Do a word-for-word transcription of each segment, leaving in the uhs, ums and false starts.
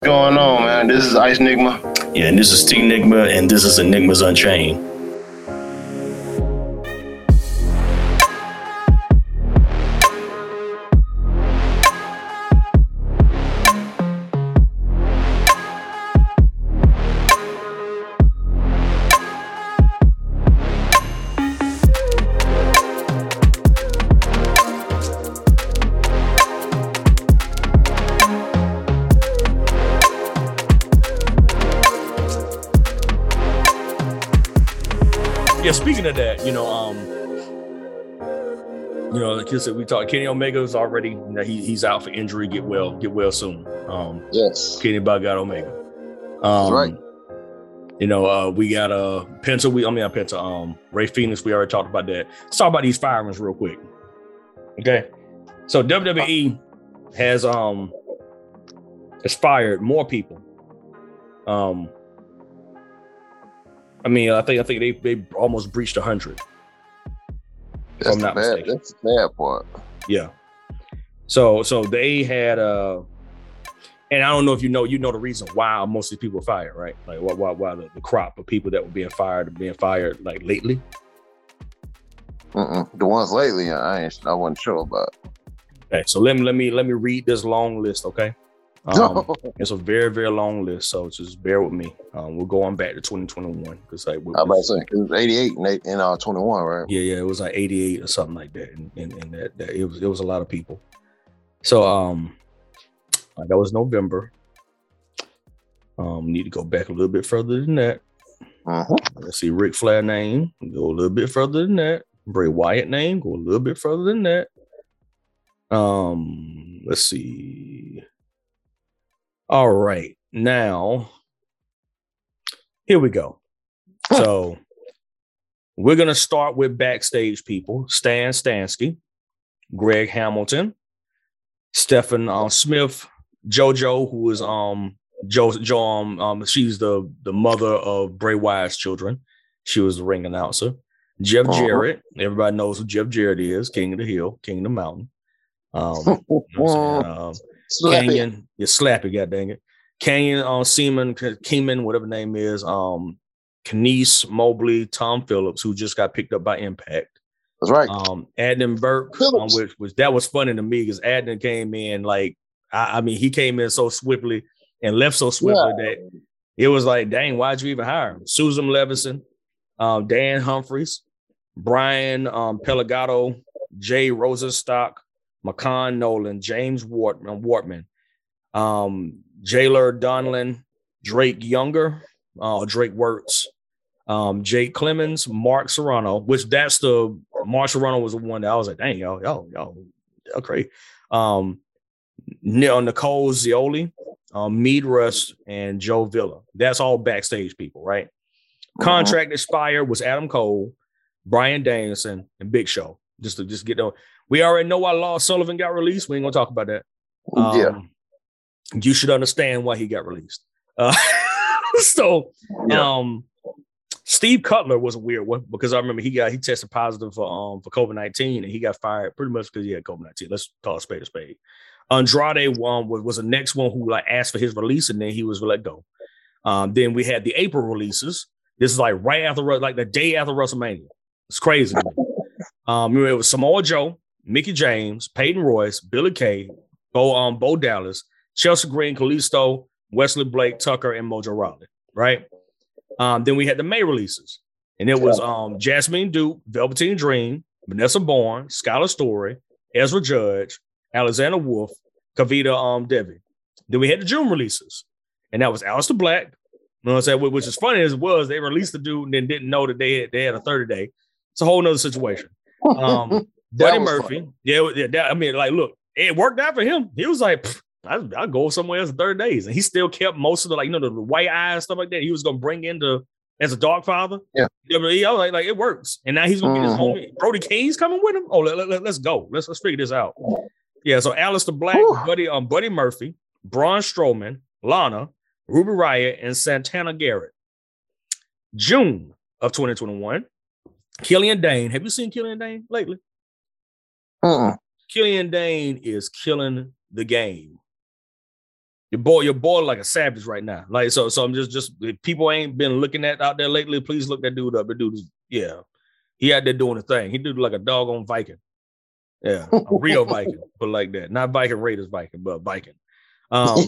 going on, man? This is Ice Enigma. Yeah, and this is T Enigma, and this is Enigmas Unchained. Yeah, speaking of that, you know, um, you know, like you said, we talked. Kenny Omega's already, you know, he, he's out for injury. Get well, get well soon. Um, yes, Kenny about got Omega. Um, That's right. You know, uh, we got uh Penta. We, I mean, not Penta. Um, Ray Phoenix. We already talked about that. Let's talk about these firings real quick. Okay, so W W E has um has fired more people. Um. I mean, I think I think they they almost breached a hundred. That's the bad. That's the bad part. Yeah. So so they had uh, and I don't know if you know you know the reason why most of these people were fired, right? Like why why, why the, the crop of people that were being fired are being fired like lately. Mm-mm. The ones lately, I ain't I wasn't sure about. Okay, so let me let me let me read this long list, okay? Um, it's a very, very long list, so just bear with me. Um, we're going back to twenty twenty-one because like I was about to say it was eighty-eight in, in uh, twenty-one, right? Yeah, yeah, it was like eighty-eight or something like that, and, and, and that, that it was it was a lot of people. So um, uh, that was November. Um, need to go back a little bit further than that. Uh-huh. Let's see, Ric Flair name, go a little bit further than that. Bray Wyatt name, go a little bit further than that. Um, let's see. All right, now here we go. So we're gonna start with backstage people: Stan Stansky, Greg Hamilton, Stephen uh, Smith, JoJo, who is um Jo Jo um, um she's the the mother of Bray Wyatt's children. She was the ring announcer. Jeff uh-huh. Jarrett, everybody knows who Jeff Jarrett is, King of the Hill, King of the Mountain. Um, you know what I'm saying? Um, Canyon, you slap it, god dang it. Canyon, uh, Seaman, Kingman, whatever the name is, um, Kenice Mobley, Tom Phillips, who just got picked up by Impact. That's right. Um, Adnan Burke, um, which, which that was funny to me because Adnan came in like, I, I mean, he came in so swiftly and left so swiftly yeah. that it was like, dang, why'd you even hire him? Susan Levinson, um, Dan Humphries, Brian um, Pelagato, Jay Rosenstock, McCon Nolan, James Wortman, Wortman um, Jailer Donlin, Drake Younger, uh, Drake Wirtz, um, Jake Clemens, Mark Serrano, which that's the Mark Serrano was the one that I was like, dang, yo, yo, yo, yo, crazy. Um, Nicole Zioli, um, Mead Rust, and Joe Villa. That's all backstage people, right? Mm-hmm. Contract expired was Adam Cole, Brian Danielson, and Big Show. Just to just get them. We already know why Lars Sullivan got released. We ain't gonna talk about that. Um, yeah. You should understand why he got released. Uh, so, yeah. um, Steve Cutler was a weird one because I remember he got he tested positive for um for COVID nineteen and he got fired pretty much because he had COVID nineteen. Let's call a spade a spade. Andrade um, was, was the next one who like asked for his release and then he was let go. Um, then we had the April releases. This is like right after like the day after WrestleMania. It's crazy. um, it was Samoa Joe, Mickey James, Peyton Royce, Billy Kay, Bo um Bo Dallas, Chelsea Green, Kalisto, Wesley Blake, Tucker, and Mojo Rawley, right? Um, then we had the May releases, and it was um Jasmine Duke, Velveteen Dream, Vanessa Bourne, Skylar Story, Ezra Judge, Alexander Wolf, Kavita um Devi. Then we had the June releases, and that was Aleister Black. You know what I'm saying? Which is funny as it was, they released the dude and then didn't know that they had, they had a thirty day. It's a whole nother situation. Um, Buddy Murphy, fun. yeah, yeah. That, I mean, like, look, it worked out for him. He was like, I'll, I'll go somewhere else in thirty days, and he still kept most of the like, you know, the, the white eyes stuff like that. He was gonna bring into as a dog father. Yeah, I was like, like it works, and now he's gonna get mm-hmm. his homie Brody King's coming with him. Oh, let, let, let's go. Let's let's figure this out. Yeah, so Aleister Black, Whew. Buddy, um, Buddy Murphy, Braun Strowman, Lana, Ruby Riott, and Santana Garrett. June of twenty twenty-one, Killian Dane. Have you seen Killian Dane lately? Uh-uh. Killian Dane is killing the game. Your boy, your boy, like a savage right now. Like so, so I'm just, just if people ain't been looking at out there lately, please look that dude up. The dude is, yeah, he out there doing the thing. He did like a doggone Viking. Yeah, a real Viking, but like that, not Viking Raiders Viking, but Viking. Um,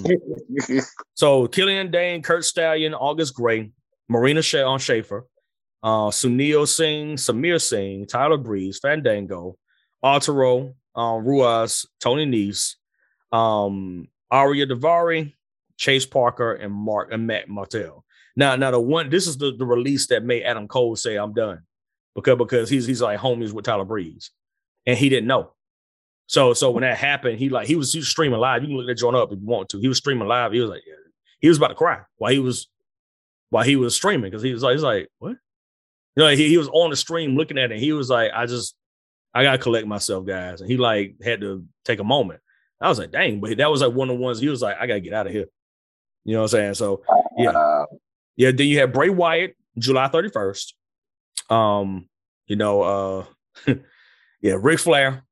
so Killian Dane, Kurt Stallion, August Gray, Marina Sh- on Schaefer, uh, Sunil Singh, Samir Singh, Tyler Breeze, Fandango, Arturo, uh, Ruiz, Tony Nese, um, Aria Davari, Chase Parker, and Mark and Matt Martell. Now, now the one this is the, the release that made Adam Cole say I'm done because because he's he's like homies with Tyler Breeze, and he didn't know. So so when that happened, he like he was, he was streaming live. You can look that joint up if you want to. He was streaming live. He was like yeah. he was about to cry while he was while he was streaming because he was like he's like what you know he he was on the stream looking at it. And he was like I just I gotta collect myself, guys, and he like had to take a moment. I was like, dang, but that was like one of the ones he was like, I gotta get out of here. You know what I'm saying? So yeah. Uh, yeah, then you have Bray Wyatt, July thirty-first. Um, you know, uh yeah, Ric Flair.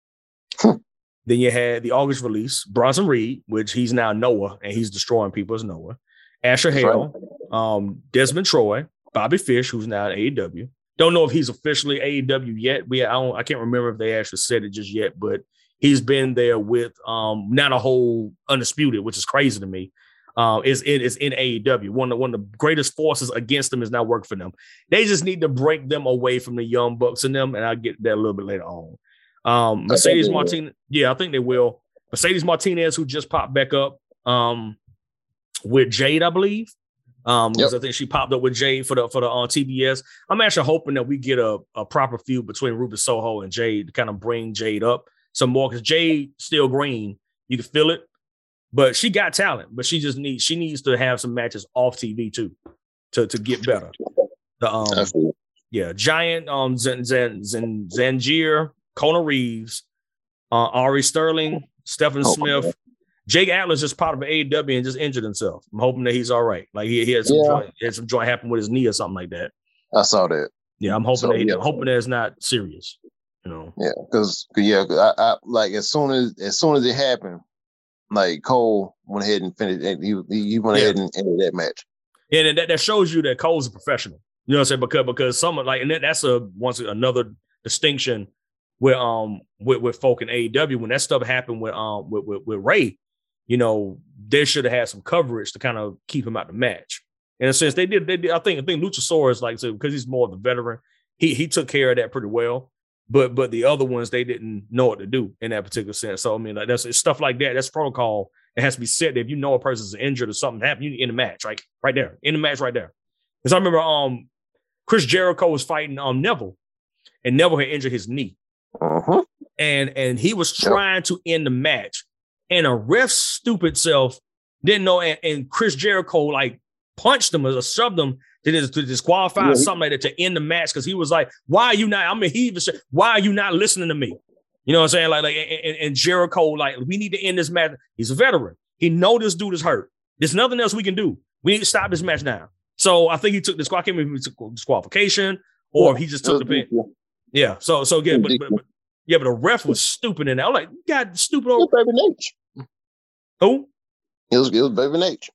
Then you had the August release, Bronson Reed, which he's now Noah, and he's destroying people as Noah. Asher Hale, right. um, Desmond Troy, Bobby Fish, who's now at A E W. Don't know if he's officially A E W yet. We I don't I can't remember if they actually said it just yet, but he's been there with um, not a whole Undisputed, which is crazy to me. Uh, is it is in A E W. One of, one of the greatest forces against them is not working for them. They just need to break them away from the Young Bucks and them, and I'll get that a little bit later on. Um, Mercedes Martinez, yeah, I think they will. Mercedes Martinez, who just popped back up um, with Jade, I believe. Um, because yep. I think she popped up with Jade for the for the on uh, T B S. I'm actually hoping that we get a, a proper feud between Ruby Soho and Jade to kind of bring Jade up some more because Jade still green. You can feel it, but she got talent. But she just needs she needs to have some matches off T V too to to get better. The um yeah, Giant um Zan, Zan, Zan, Zangier, Kona Reeves, uh, Ari Sterling, Stephen oh, Smith, Jake Atlas just part of A E W and just injured himself. I'm hoping that he's all right. Like he, he had some yeah. joint, he had some joint happen with his knee or something like that. I saw that. Yeah, I'm hoping so, that he, yeah. I'm hoping that it's not serious. You know. Yeah, because yeah, cause I, I like as soon as as soon as it happened, like Cole went ahead and finished. And he he went yeah. ahead and ended that match. Yeah, and that, that shows you that Cole's a professional. You know what I'm saying? Because because someone like and that, that's a once another distinction with um with, with folk in A E W when that stuff happened with um with with, with Ray. You know, they should have had some coverage to kind of keep him out the match. In a sense, they did. They did. I think. I think Luchasaurus, like, so because he's more of the veteran, he he took care of that pretty well. But but the other ones, they didn't know what to do in that particular sense. So I mean, like that's stuff like that. That's protocol. It has to be set. If you know a person's injured or something happened, you in the match, right, right there, in the match, right there. Because I remember, um, Chris Jericho was fighting um Neville, and Neville had injured his knee, uh-huh. and and he was trying yep. to end the match. And a ref's stupid self didn't know, and, and Chris Jericho like punched him or shoved him to, dis, to disqualify yeah. something like that to end the match because he was like, "Why are you not?" I mean, he even said, "Why are you not listening to me?" You know what I'm saying? Like, like, and, and Jericho, like, we need to end this match. He's a veteran. He know this dude is hurt. There's nothing else we can do. We need to stop this match now. So I think he took this. I can't remember if he took disqualification or if he just took the pin. Yeah. So so again, but, but, but yeah, but the ref was stupid in that. I'm like, God, stupid old Baby Nate. Who? It was, it was Baby Nate.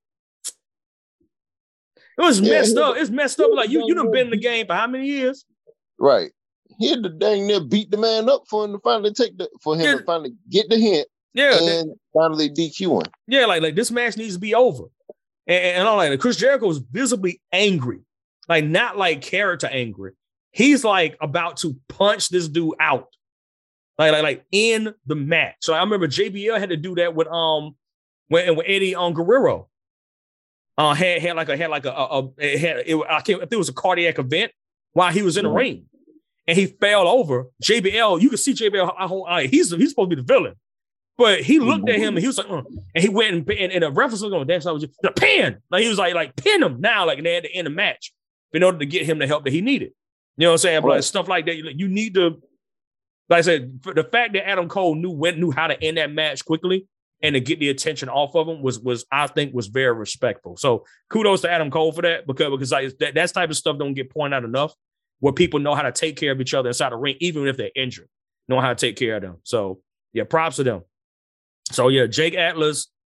It was yeah, messed up. It's messed up. Like you, you done been in the game for how many years? Right. He had to dang near beat the man up for him to finally take the for him yeah. to finally get the hint. Yeah. And that, finally D Q him. Yeah, like, like this match needs to be over. And, and I'm like, Chris Jericho was visibly angry. Like, not like character angry. He's like about to punch this dude out. Like, like, like in the match. So I remember J B L had to do that with um when, when Eddie um, Guerrero uh had had like a had like a, a, a it had it, I can't if it was a cardiac event while he was in the mm-hmm. ring and he fell over. J B L, you can see J B L. I, I, he's he's supposed to be the villain, but he looked mm-hmm. at him and he was like, uh, and he went and and, and the reference was going, "That's how was the pin." Like he was like like pin him now, like and they had to end the match in order to get him the help that he needed. You know what I'm saying? But like, stuff like that, you, you need to. Like I said, the fact that Adam Cole knew when knew how to end that match quickly and to get the attention off of him was was I think was very respectful. So kudos to Adam Cole for that because because like that that type of stuff don't get pointed out enough. Where people know how to take care of each other inside the ring, even if they're injured, know how to take care of them. So yeah, props to them. So yeah, Jake Atlas,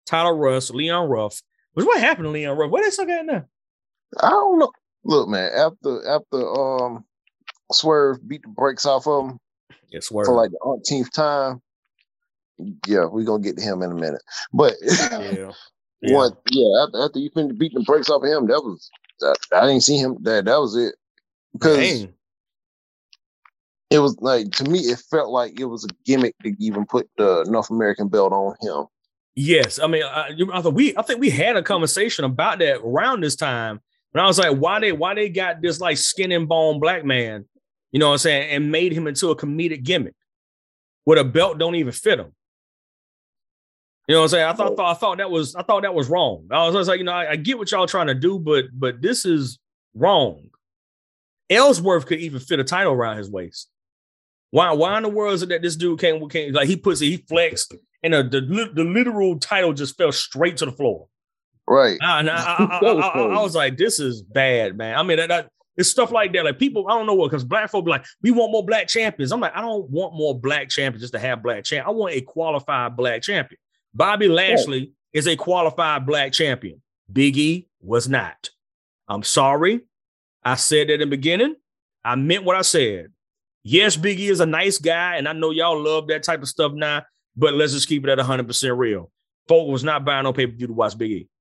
Tyler Russ, Leon Ruff. Which what happened to Leon Ruff? Where they suck at now? I don't know. Look, man, after after um Swerve beat the brakes off of him yeah, Swerve. for like the umpteenth time, yeah, we're gonna get to him in a minute. But yeah, yeah, one, yeah after, after you finished beating the brakes off of him, that was that, I didn't see him. That that was it because. Dang. It was like, to me, it felt like it was a gimmick to even put the North American belt on him. Yes, I mean, I, I thought we, I think we had a conversation about that around this time, and I was like, why they, why they got this like skin and bone black man, you know what I'm saying, and made him into a comedic gimmick, where the belt don't even fit him. You know what I'm saying? I thought, I thought, I thought that was, I thought that was wrong. I was, I was like, you know, I, I get what y'all trying to do, but, but this is wrong. Ellsworth could even fit a title around his waist. Why, why in the world is it that this dude can't, can't like he puts it, he flexed, and a, the the literal title just fell straight to the floor. Right. And I, I, I, I, I, I was like, this is bad, man. I mean, that, that, it's stuff like that. Like people, I don't know what, because black folk be like, we want more black champions. I'm like, I don't want more black champions just to have black champ. I want a qualified black champion. Bobby Lashley right. is a qualified black champion. Big E was not. I'm sorry. I said that in the beginning. I meant what I said. Yes, Big E is a nice guy, and I know y'all love that type of stuff now, but let's just keep it at one hundred percent real. Folk was not buying no pay-per-view to watch Big E.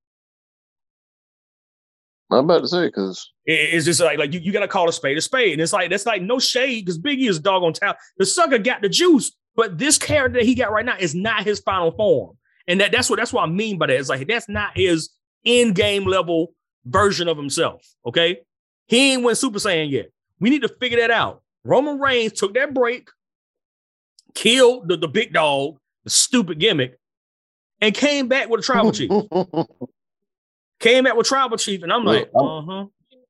I'm about to say, because it, it's just like, like you, you got to call a spade a spade. And it's like, that's like no shade, because Big E is doggone talent. The sucker got the juice, but this character that he got right now is not his final form. And that, that's what that's what I mean by that. It's like, that's not his in-game level version of himself, okay? He ain't went Super Saiyan yet. We need to figure that out. Roman Reigns took that break, killed the, the big dog, the stupid gimmick, and came back with a tribal chief. Came back with tribal chief, and I'm like, uh-huh.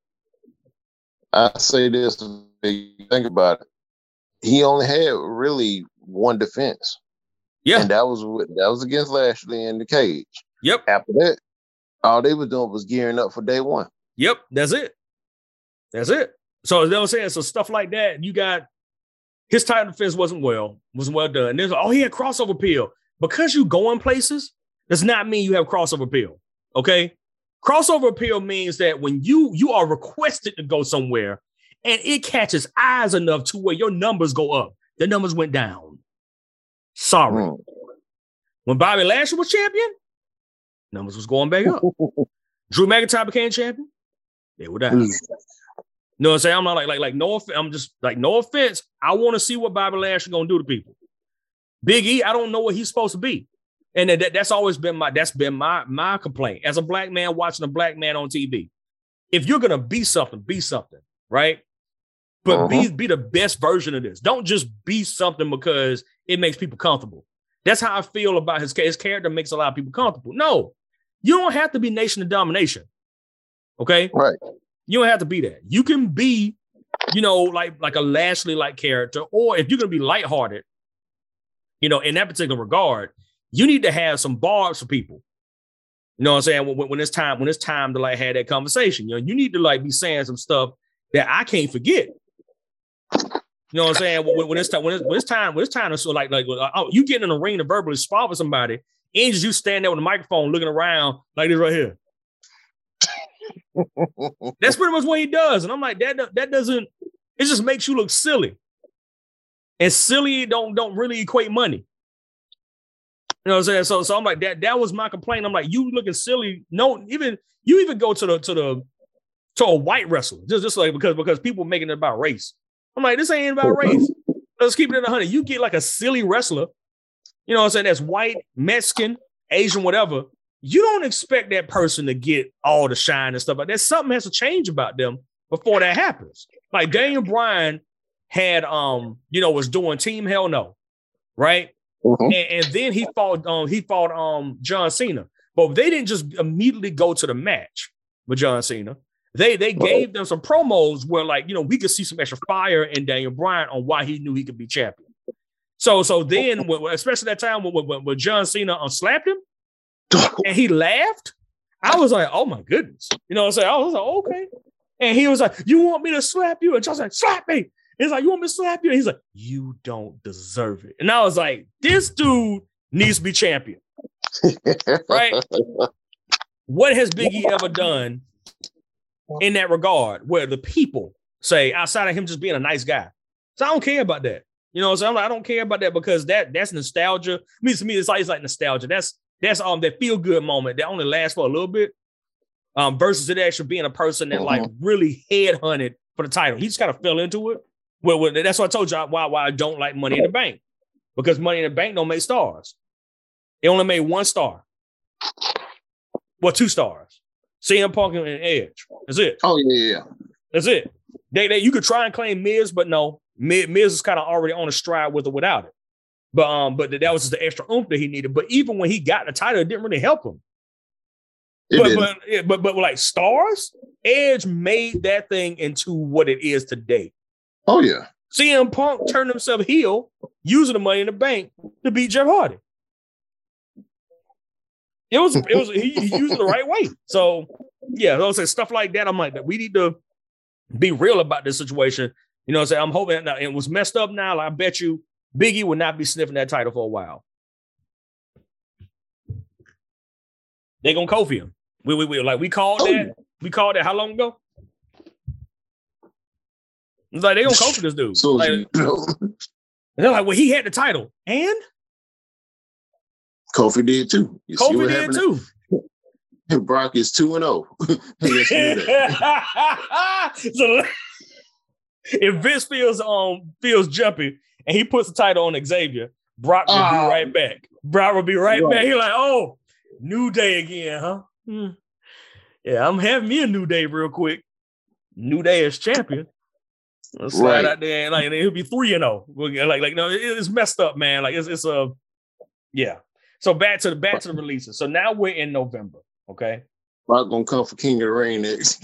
I say this, think about it. He only had really one defense. Yeah. And that was that was against Lashley in the cage. Yep. After that, all they were doing was gearing up for day one. Yep, that's it. That's it. So you know what I'm saying? So stuff like that, you got his title defense wasn't well, wasn't well done. There's oh, he had crossover appeal. Because you go in places, does not mean you have crossover appeal. Okay? Crossover appeal means that when you you are requested to go somewhere and it catches eyes enough to where your numbers go up, the numbers went down. Sorry. Mm. When Bobby Lashley was champion, numbers was going back up. Drew McIntyre became champion, they were down. Mm. You know what I'm saying? I'm not like, like, like, no offense. I'm just like, no offense. I want to see what Bobby Lashley gonna do to people. Big E, I don't know what he's supposed to be. And that, that's always been my, that's been my, my complaint. As a black man watching a black man on T V, if you're gonna be something, be something, right? But uh-huh. be, be the best version of this. Don't just be something because it makes people comfortable. That's how I feel about his, his character makes a lot of people comfortable. No, you don't have to be Nation of Domination. Okay? Right. You don't have to be that. You can be, you know, like, like a Lashley-like character, or if you're going to be lighthearted, you know, in that particular regard, you need to have some bars for people. You know what I'm saying? When, when it's time, when it's time to like have that conversation, you know, you need to like be saying some stuff that I can't forget. You know what I'm saying? When, when it's time, when it's, when it's time, when it's time to so like, like, oh, you get in an arena to verbally spar with somebody, and just you stand there with a microphone looking around like this right here. That's pretty much what he does. And I'm like, that that doesn't, it just makes you look silly. And silly don't don't really equate money. You know what I'm saying? So, so I'm like, that that was my complaint. I'm like, you looking silly. No, even you even go to the to the to a white wrestler, just, just like because because people making it about race. I'm like, this ain't about race. Let's keep it at one hundred. You get like a silly wrestler, you know what I'm saying, that's white, Mexican, Asian, whatever. You don't expect that person to get all the shine and stuff like that. Something has to change about them before that happens. Like Daniel Bryan had, um, you know, was doing Team Hell No, right? Mm-hmm. And, and then he fought, um, he fought, um, John Cena, but they didn't just immediately go to the match with John Cena. They they gave them some promos where, like, you know, we could see some extra fire in Daniel Bryan on why he knew he could be champion. So, so then, especially that time when, when, when John Cena unslapped him, and he laughed, I was like, oh my goodness. You know what I'm saying? I was like, okay. And he was like, you want me to slap you? And John's like, slap me. He's like, you want me to slap you? And he's like, you don't deserve it. And I was like, this dude needs to be champion. Right? What has Big E ever done in that regard where the people say, outside of him just being a nice guy? So I don't care about that. You know what I'm saying? Like, I don't care about that because that that's nostalgia. I mean, to me, it's always like nostalgia. That's that's um that feel good moment that only lasts for a little bit. Um, versus it actually being a person that like really headhunted for the title. He just kind of fell into it. Well, well, that's what I told you why why I don't like Money in the Bank. Because Money in the Bank don't make stars. It only made one star. Well, two stars. C M Punk and Edge. That's it. Oh, yeah, yeah. That's it. They, they, you could try and claim Miz, but no. Miz, Miz is kind of already on a stride with or without it. But um, but that was just the extra oomph that he needed. But even when he got the title, it didn't really help him. But, but, yeah, but but like stars, Edge made that thing into what it is today. Oh, yeah. C M Punk turned himself heel using the Money in the Bank to beat Jeff Hardy. It was, it was, he, he used it the right way. So, yeah, those are stuff like that. I'm like, we need to be real about this situation. You know what I'm saying? I'm hoping that it was messed up now. Like, I bet you Big E will not be sniffing that title for a while. They're going to Kofi him. We, we, we, like, we called oh. that. We called that how long ago? It's like, they're going to Kofi this dude. So, like, they're like, well, he had the title. And? Kofi did too. You Kofi did too. And Brock is two and zero. So if Vince feels um feels jumpy and he puts the title on Xavier, Brock will uh, be right back. Brock will be right, right. back. He's like, oh, New Day again, huh? Hmm. Yeah, I'm having me a New Day real quick. New Day is champion. Let's slide right. out there and like he'll be three and zero. Like like no, it's messed up, man. Like it's it's a yeah. So back to the back to the releases. So now we're in November, okay? Brock gonna come for King of the Ring next.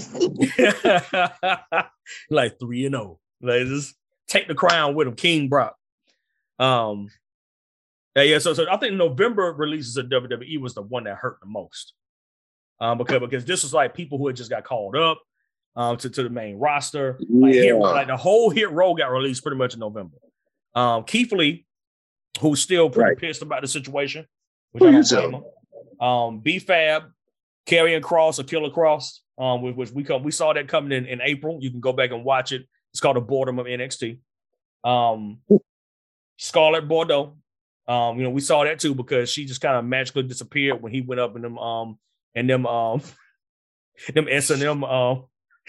Like three and zero. Like just take the crown with him, King Brock. Um, yeah, yeah. So, so I think November releases of W W E was the one that hurt the most, um, because because this was like people who had just got called up, um, to to the main roster. Like, yeah. hit, like the whole Hit Row got released pretty much in November. Um, Keith Lee, who's still pretty right. pissed about the situation. Which I don't blame him. Um, B-Fab, Karrion Kross or Killer Kross, um, which, which we come, we saw that coming in in April. You can go back and watch it. It's called The Boredom of N X T. Um, Scarlett Bordeaux, um, you know, we saw that too because she just kind of magically disappeared when he went up in them um and them um them S and M um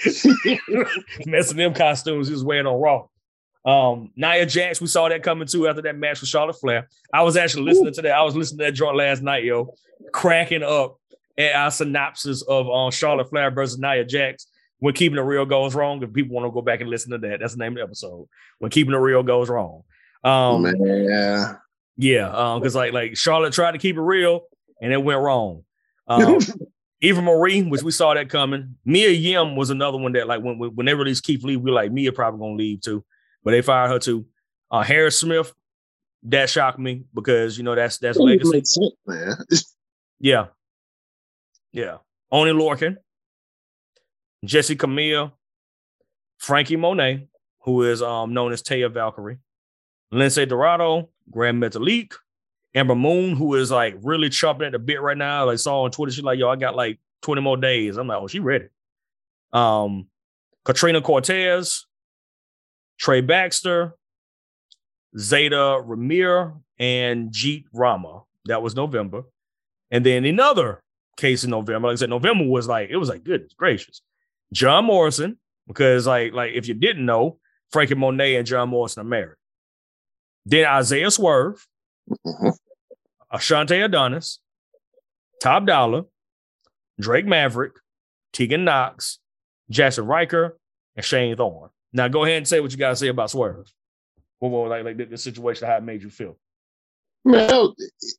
S and M costumes he was wearing on Raw. Um, Nia Jax, we saw that coming too after that match with Charlotte Flair. I was actually listening Ooh. to that. I was listening to that joint last night, yo, cracking up at our synopsis of um, Charlotte Flair versus Nia Jax. When Keeping It Real Goes Wrong, if people want to go back and listen to that, that's the name of the episode. When Keeping It Real Goes Wrong. Um, Man. Yeah, um, because like like Charlotte tried to keep it real and it went wrong. Um, Eva Marie, which we saw that coming. Mia Yim was another one that like when when they released Keith Lee, we were like Mia probably gonna leave too. But they fired her too. Uh, Harris Smith, that shocked me because you know that's that's that legacy. Makes sense, man. Yeah, yeah. Oni Lorcan, Jesse Camille, Frankie Monet, who is um known as Taya Valkyrie, Lindsay Dorado, Grand Metalik, Ember Moon, who is like really chopping at the bit right now. Like saw on Twitter, she's like, "Yo, I got like twenty more days." I'm like, "Oh, she ready." Um, Katrina Cortez, Trey Baxter, Zeta Ramir, and Jeet Rama. That was November. And then another case in November, like I said, November was like, it was like, goodness gracious. John Morrison, because like, like if you didn't know, Frankie Monet and John Morrison are married. Then Isaiah Swerve, Ashante Adonis, Top Dollar, Drake Maverick, Tegan Knox, Jackson Riker, and Shane Thorne. Now go ahead and say what you gotta say about Swerve. Well, well like, like the, the situation, how it made you feel. Man,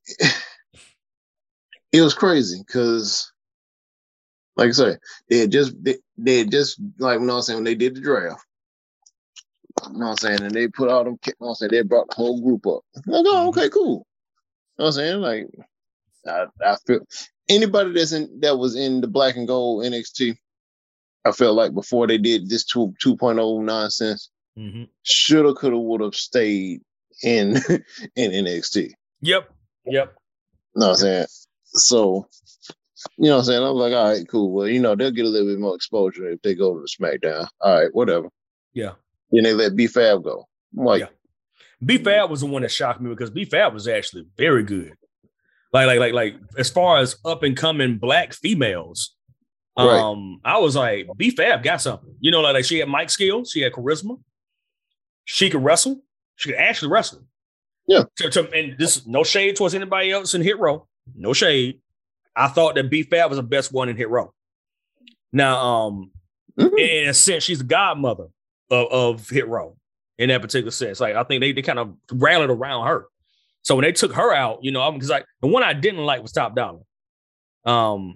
it was crazy because, like I say, they had just they, they had just like you know what I'm saying when they did the draft. You know what I'm saying, and they put all them. You know what I'm saying, they brought the whole group up. I'm like, oh, okay, cool. You know what I'm saying, like, I, I feel anybody that's in that was in the black and gold N X T. I felt like before they did this two, 2.0 nonsense, mm-hmm. shoulda, coulda, woulda stayed in in N X T. Yep, yep. You know what I'm saying? So, you know what I'm saying? I was like, all right, cool. Well, you know, they'll get a little bit more exposure if they go to the SmackDown. All right, whatever. Yeah. Then they let B-Fab go. I'm like, yeah. B-Fab was the one that shocked me because B-Fab was actually very good. Like, like, like, like, as far as up and coming black females, right. um, I was like, B-Fab got something. You know, like, like she had mic skills, she had charisma, she could wrestle, she could actually wrestle. Yeah. To, to, and this no shade towards anybody else in Hit Row. No shade. I thought that B-Fab was the best one in Hit Row. Now, um, mm-hmm. in a sense, she's the godmother of, of Hit Row in that particular sense. Like, I think they, they kind of rallied around her. So when they took her out, you know, because like the one I didn't like was Top Dollar. Um,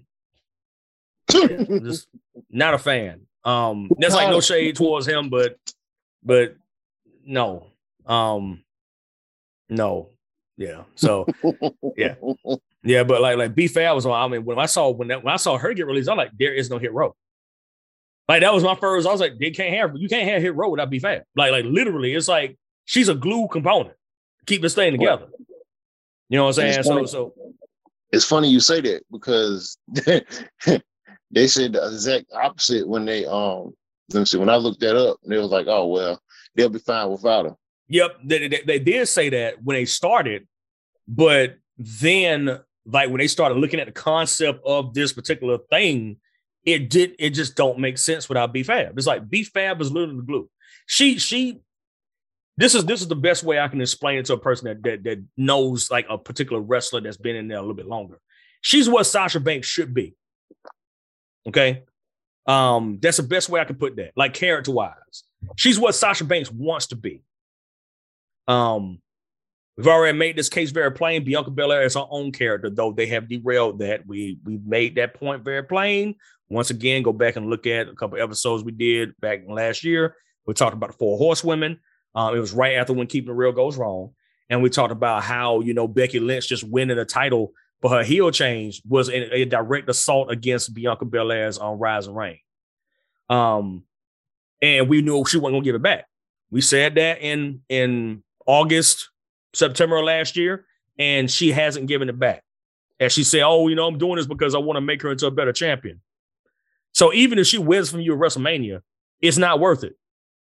just not a fan. Um, that's like no shade towards him, but but no, um, no, yeah. So yeah, yeah. But like like B-Fab was on. I mean, when I saw when that, when I saw her get released, I'm like, there is no Hit Row. Like that was my first. I was like, they can't have you can't have Hit Row without B-Fab. Like like literally, it's like she's a glue component. Keep this thing together. You know what I'm saying? So, so it's funny you say that because they said the exact opposite when they um. Let me see. When I looked that up, they was like, "Oh well, they'll be fine without her." Yep, they, they, they did say that when they started, but then like when they started looking at the concept of this particular thing, it did it just don't make sense without B-Fab. It's like B-Fab is literally the glue. She she. This is this is the best way I can explain it to a person that, that that knows like a particular wrestler that's been in there a little bit longer. She's what Sasha Banks should be. Okay, um, that's the best way I can put that. Like character wise, she's what Sasha Banks wants to be. Um, we've already made this case very plain. Bianca Belair is her own character, though they have derailed that. We we made that point very plain. Once again, go back and look at a couple episodes we did back last year. We talked about the Four Horsewomen. Um, it was right after When Keeping It Real Goes Wrong. And we talked about how, you know, Becky Lynch just winning a title for her heel change was a, a direct assault against Bianca Belair's on um, Rise and Reign. Um, and we knew she wasn't going to give it back. We said that in, in August, September of last year, and she hasn't given it back. And she said, oh, you know, I'm doing this because I want to make her into a better champion. So even if she wins from you at WrestleMania, it's not worth it.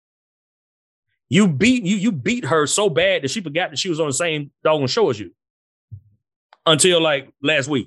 You beat you you beat her so bad that she forgot that she was on the same doggone show as you until like last week.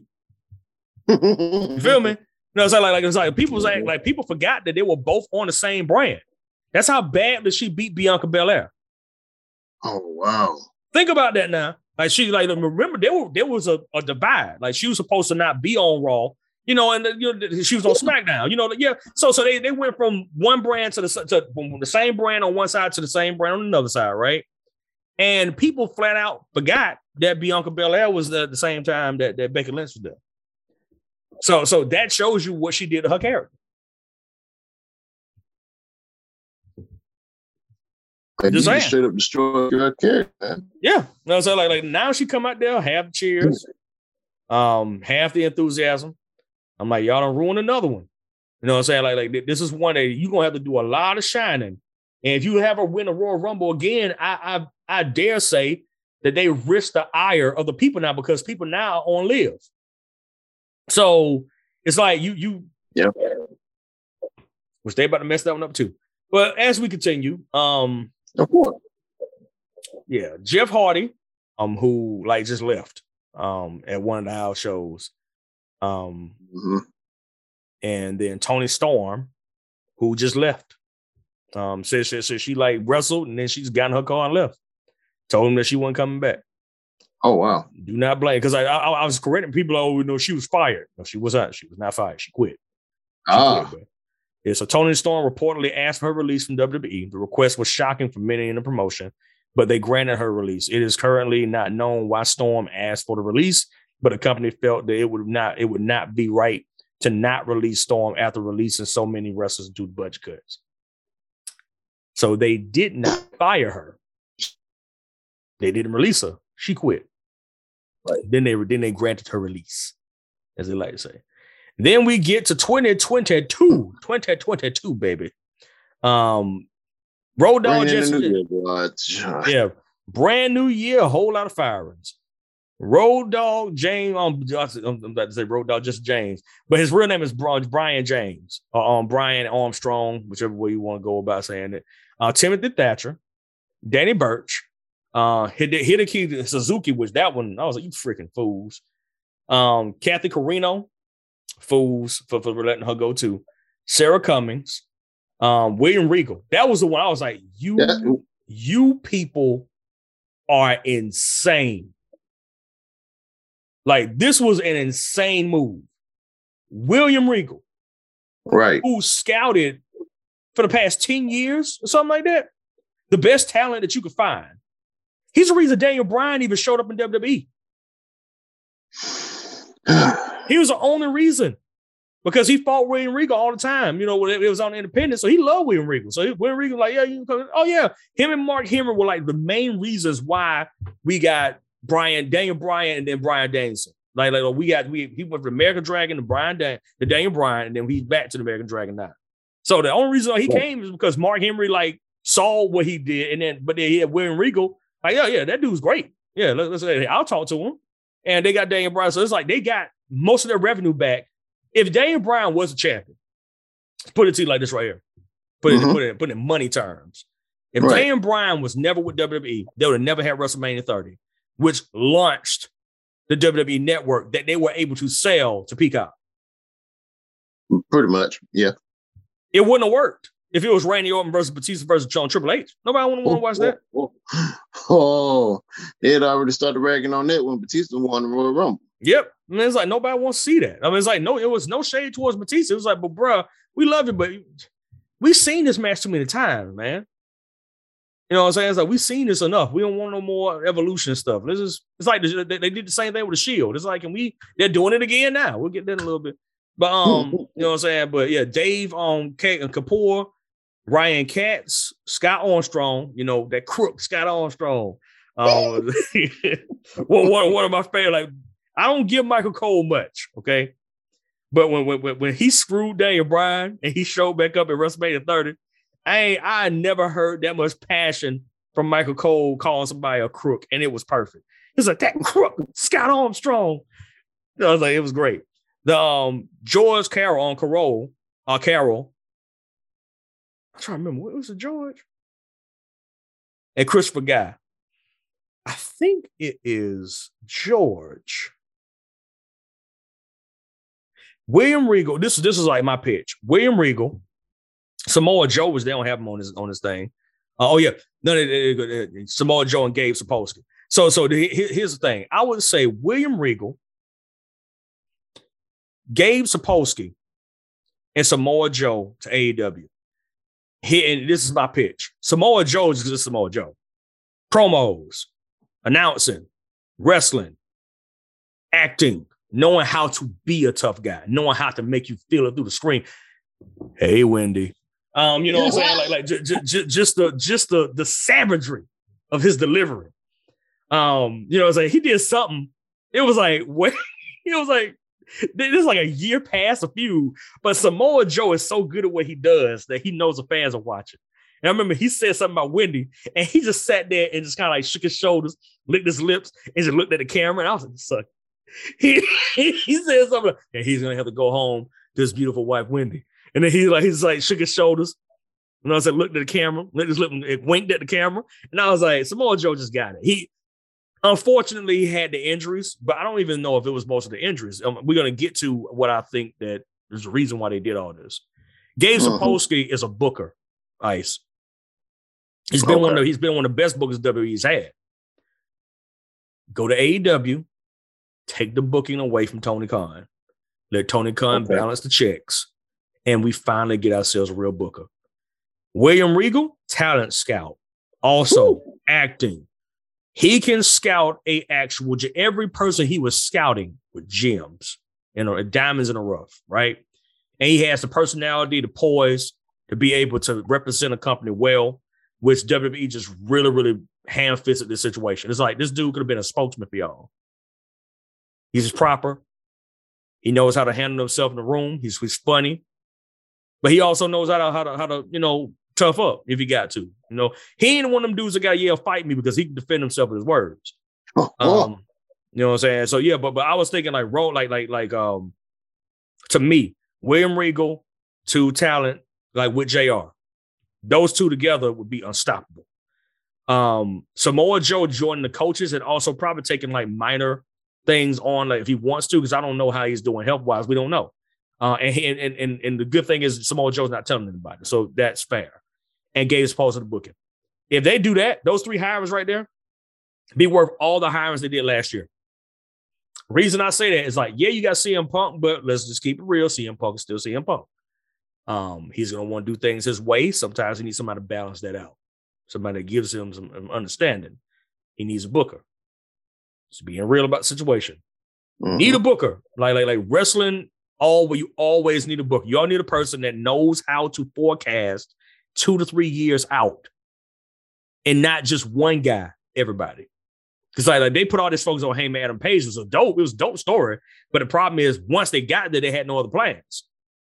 You feel me? No, it's like like it's like people was like, like people forgot that they were both on the same brand. That's how bad that she beat Bianca Belair. Oh wow! Think about that now. Like she like remember there were there was a, a divide. Like she was supposed to not be on Raw. You know, and you know, she was on SmackDown. You know, yeah. So, so they, they went from one brand to the to from the same brand on one side to the same brand on another side, right? And people flat out forgot that Bianca Belair was there at the same time that, that Becky Lynch was there. So, so that shows you what she did to her character. Just saying. Straight up destroy her character, man. Yeah, no, so like, like now she come out there, half the cheers, um, half the enthusiasm. I'm like, y'all don't ruin another one. You know what I'm saying? Like, like this is one that you're going to have to do a lot of shining. And if you have her win a Royal Rumble again, I, I I dare say that they risk the ire of the people now because people now are on Live. So it's like you, you, yeah, which they about to mess that one up too. But as we continue, um, of course. Yeah, Jeff Hardy, um, who like just left um at one of the house shows. Um, mm-hmm. And then Toni Storm, who just left, um, said, said, said she like wrestled and then she's got in her car and left. Told him that she wasn't coming back. Oh wow! Do not blame because I, I I was correcting people. Oh, you know, she was fired. No, she was not. She was not fired. She quit. She ah. quit, yeah. So Toni Storm reportedly asked for her release from W W E. The request was shocking for many in the promotion, but they granted her release. It is currently not known why Storm asked for the release. But the company felt that it would not it would not be right to not release Storm after releasing so many wrestlers due to budget cuts. So they did not fire her. They didn't release her. She quit. Right. Then they then they granted her release, as they like to say. Then we get to twenty twenty-two, twenty twenty-two, baby. Um, Road Dogg Jesse, yeah, brand new year, a whole lot of firings. Road Dog James. Um, I'm about to say Road Dog, just James, but his real name is Brian James. Uh, um, Brian Armstrong, whichever way you want to go about saying it. Uh, Timothy Thatcher, Danny Burch, uh, Hideki Suzuki, which that one I was like, you freaking fools. Um, Kathy Carino, fools for, for letting her go too. Sarah Cummings, um, William Regal. That was the one I was like, you, yeah. you people are insane. Like, this was an insane move. William Regal, right, who scouted for the past ten years or something like that, the best talent that you could find. He's the reason Daniel Bryan even showed up in W W E. He was the only reason, because he fought William Regal all the time. You know, it was on Independence, so he loved William Regal. So he, William Regal, like, yeah, you can come. Oh yeah, him and Mark Henry were like the main reasons why we got Brian, Daniel Bryan, and then Bryan Danielson. Like, like we got we he went from American Dragon to Brian Dan, to Daniel Bryan, and then he's back to the American Dragon now. So the only reason he came is because Mark Henry like saw what he did, and then but then he had William Regal. Like, yeah, yeah, that dude's great. Yeah, let, let's say I'll talk to him. And they got Daniel Bryan. So it's like they got most of their revenue back. If Daniel Bryan was a champion, put it to you like this right here. Put it, mm-hmm. put it, put it in money terms. If right. Daniel Bryan was never with W W E, they would have never had WrestleMania thirty, which launched the W W E network that they were able to sell to Peacock. Pretty much, yeah. It wouldn't have worked if it was Randy Orton versus Batista versus John Triple H. Nobody would want to watch that. Oh, oh, oh, they had already started ragging on that when Batista won the Royal Rumble. Yep. I mean, it's like nobody wants to see that. I mean, it's like, no, it was no shade towards Batista. It was like, but bruh, we love you, but we've seen this match too many times, man. You know what I'm saying? It's like, we've seen this enough. We don't want no more evolution stuff. This is, it's like they, they did the same thing with the Shield. It's like, and we, they're doing it again now. We'll get that in a little bit. But, um, you know what I'm saying? But yeah, Dave, um, K and Kapoor, Ryan Katz, Scott Armstrong, you know, that crook Scott Armstrong. Um, well, one, one of my favorite, like, I don't give Michael Cole much, okay? But when when when he screwed Daniel Bryan and he showed back up at WrestleMania thirty, I ain't, I never heard that much passion from Michael Cole calling somebody a crook, and it was perfect. It's like, that crook, Scott Armstrong. I was like, it was great. The um George Carroll on Carol, uh Carol. I'm trying to remember, what was it, George? And Christopher Guy. I think it is George. William Regal. This, this is like my pitch. William Regal. Samoa Joe was, they don't have him on his on his thing. Uh, oh, yeah. No, no, no, no, no, Samoa Joe and Gabe Sapolsky. So, so the, here's the thing. I would say William Regal, Gabe Sapolsky, and Samoa Joe to A E W. Here, and this is my pitch. Samoa Joe is just Samoa Joe. Promos, announcing, wrestling, acting, knowing how to be a tough guy, knowing how to make you feel it through the screen. Hey, Wendy. Um, you know what I'm saying? Like, like j- j- j- just the just the the savagery of his delivery. Um, you know, it's like he did something. It was like, what? It was like, this is like a year past a few, but Samoa Joe is so good at what he does that he knows the fans are watching. And I remember he said something about Wendy, and he just sat there and just kind of like shook his shoulders, licked his lips, and just looked at the camera. And I was like, suck. He, he he said something like, and he's gonna have to go home to his beautiful wife Wendy. And then he like he's like shook his shoulders. And I said, looked at the camera, licked his lip, and winked at the camera. And I was like, Samoa Joe just got it. He unfortunately he had the injuries, but I don't even know if it was most of the injuries. Um, we're gonna get to what I think that there's a reason why they did all this. Gabe mm-hmm. Sapolsky is a booker, Ice. He's been okay. one of the, he's been one of the best bookers W W E's had. Go to A E W. Take the booking away from Tony Khan. Let Tony Khan okay. balance the checks. And we finally get ourselves a real booker. William Regal, talent scout. Also, Woo. acting. He can scout a actual, every person he was scouting with gems, you know, diamonds in the rough, right? And he has the personality, the poise to be able to represent a company well, which W W E just really, really hand-fisted this situation. It's like, this dude could have been a spokesman for y'all. He's just proper. He knows how to handle himself in the room. He's, he's funny. But he also knows how to, how to, how to, you know, tough up if he got to. You know, he ain't one of them dudes that got to yell, fight me, because he can defend himself with his words. Um, You know what I'm saying? So yeah, but but I was thinking like roll like like like um to me, William Regal to talent like with J R. Those two together would be unstoppable. Um, Samoa Joe joining the coaches and also probably taking like minor things on, like if he wants to, because I don't know how he's doing health wise. We don't know. Uh, and, and and and the good thing is Samoa Joe's not telling anybody, so that's fair. And Gabe's supposed to book him. If they do that, those three hires right there be worth all the hirings they did last year. Reason I say that is like, yeah, you got C M Punk, but let's just keep it real. C M Punk is still C M Punk. Um, he's gonna want to do things his way. Sometimes he needs somebody to balance that out. Somebody that gives him some understanding. He needs a booker. Just being real about the situation. Mm-hmm. Need a booker. Like, like, like wrestling, all you always need a booker. You all need a person that knows how to forecast two to three years out. And not just one guy, everybody. Because like, like they put all this focus on Heyman Adam Page. It was a dope, it was a dope story. But the problem is once they got there, they had no other plans.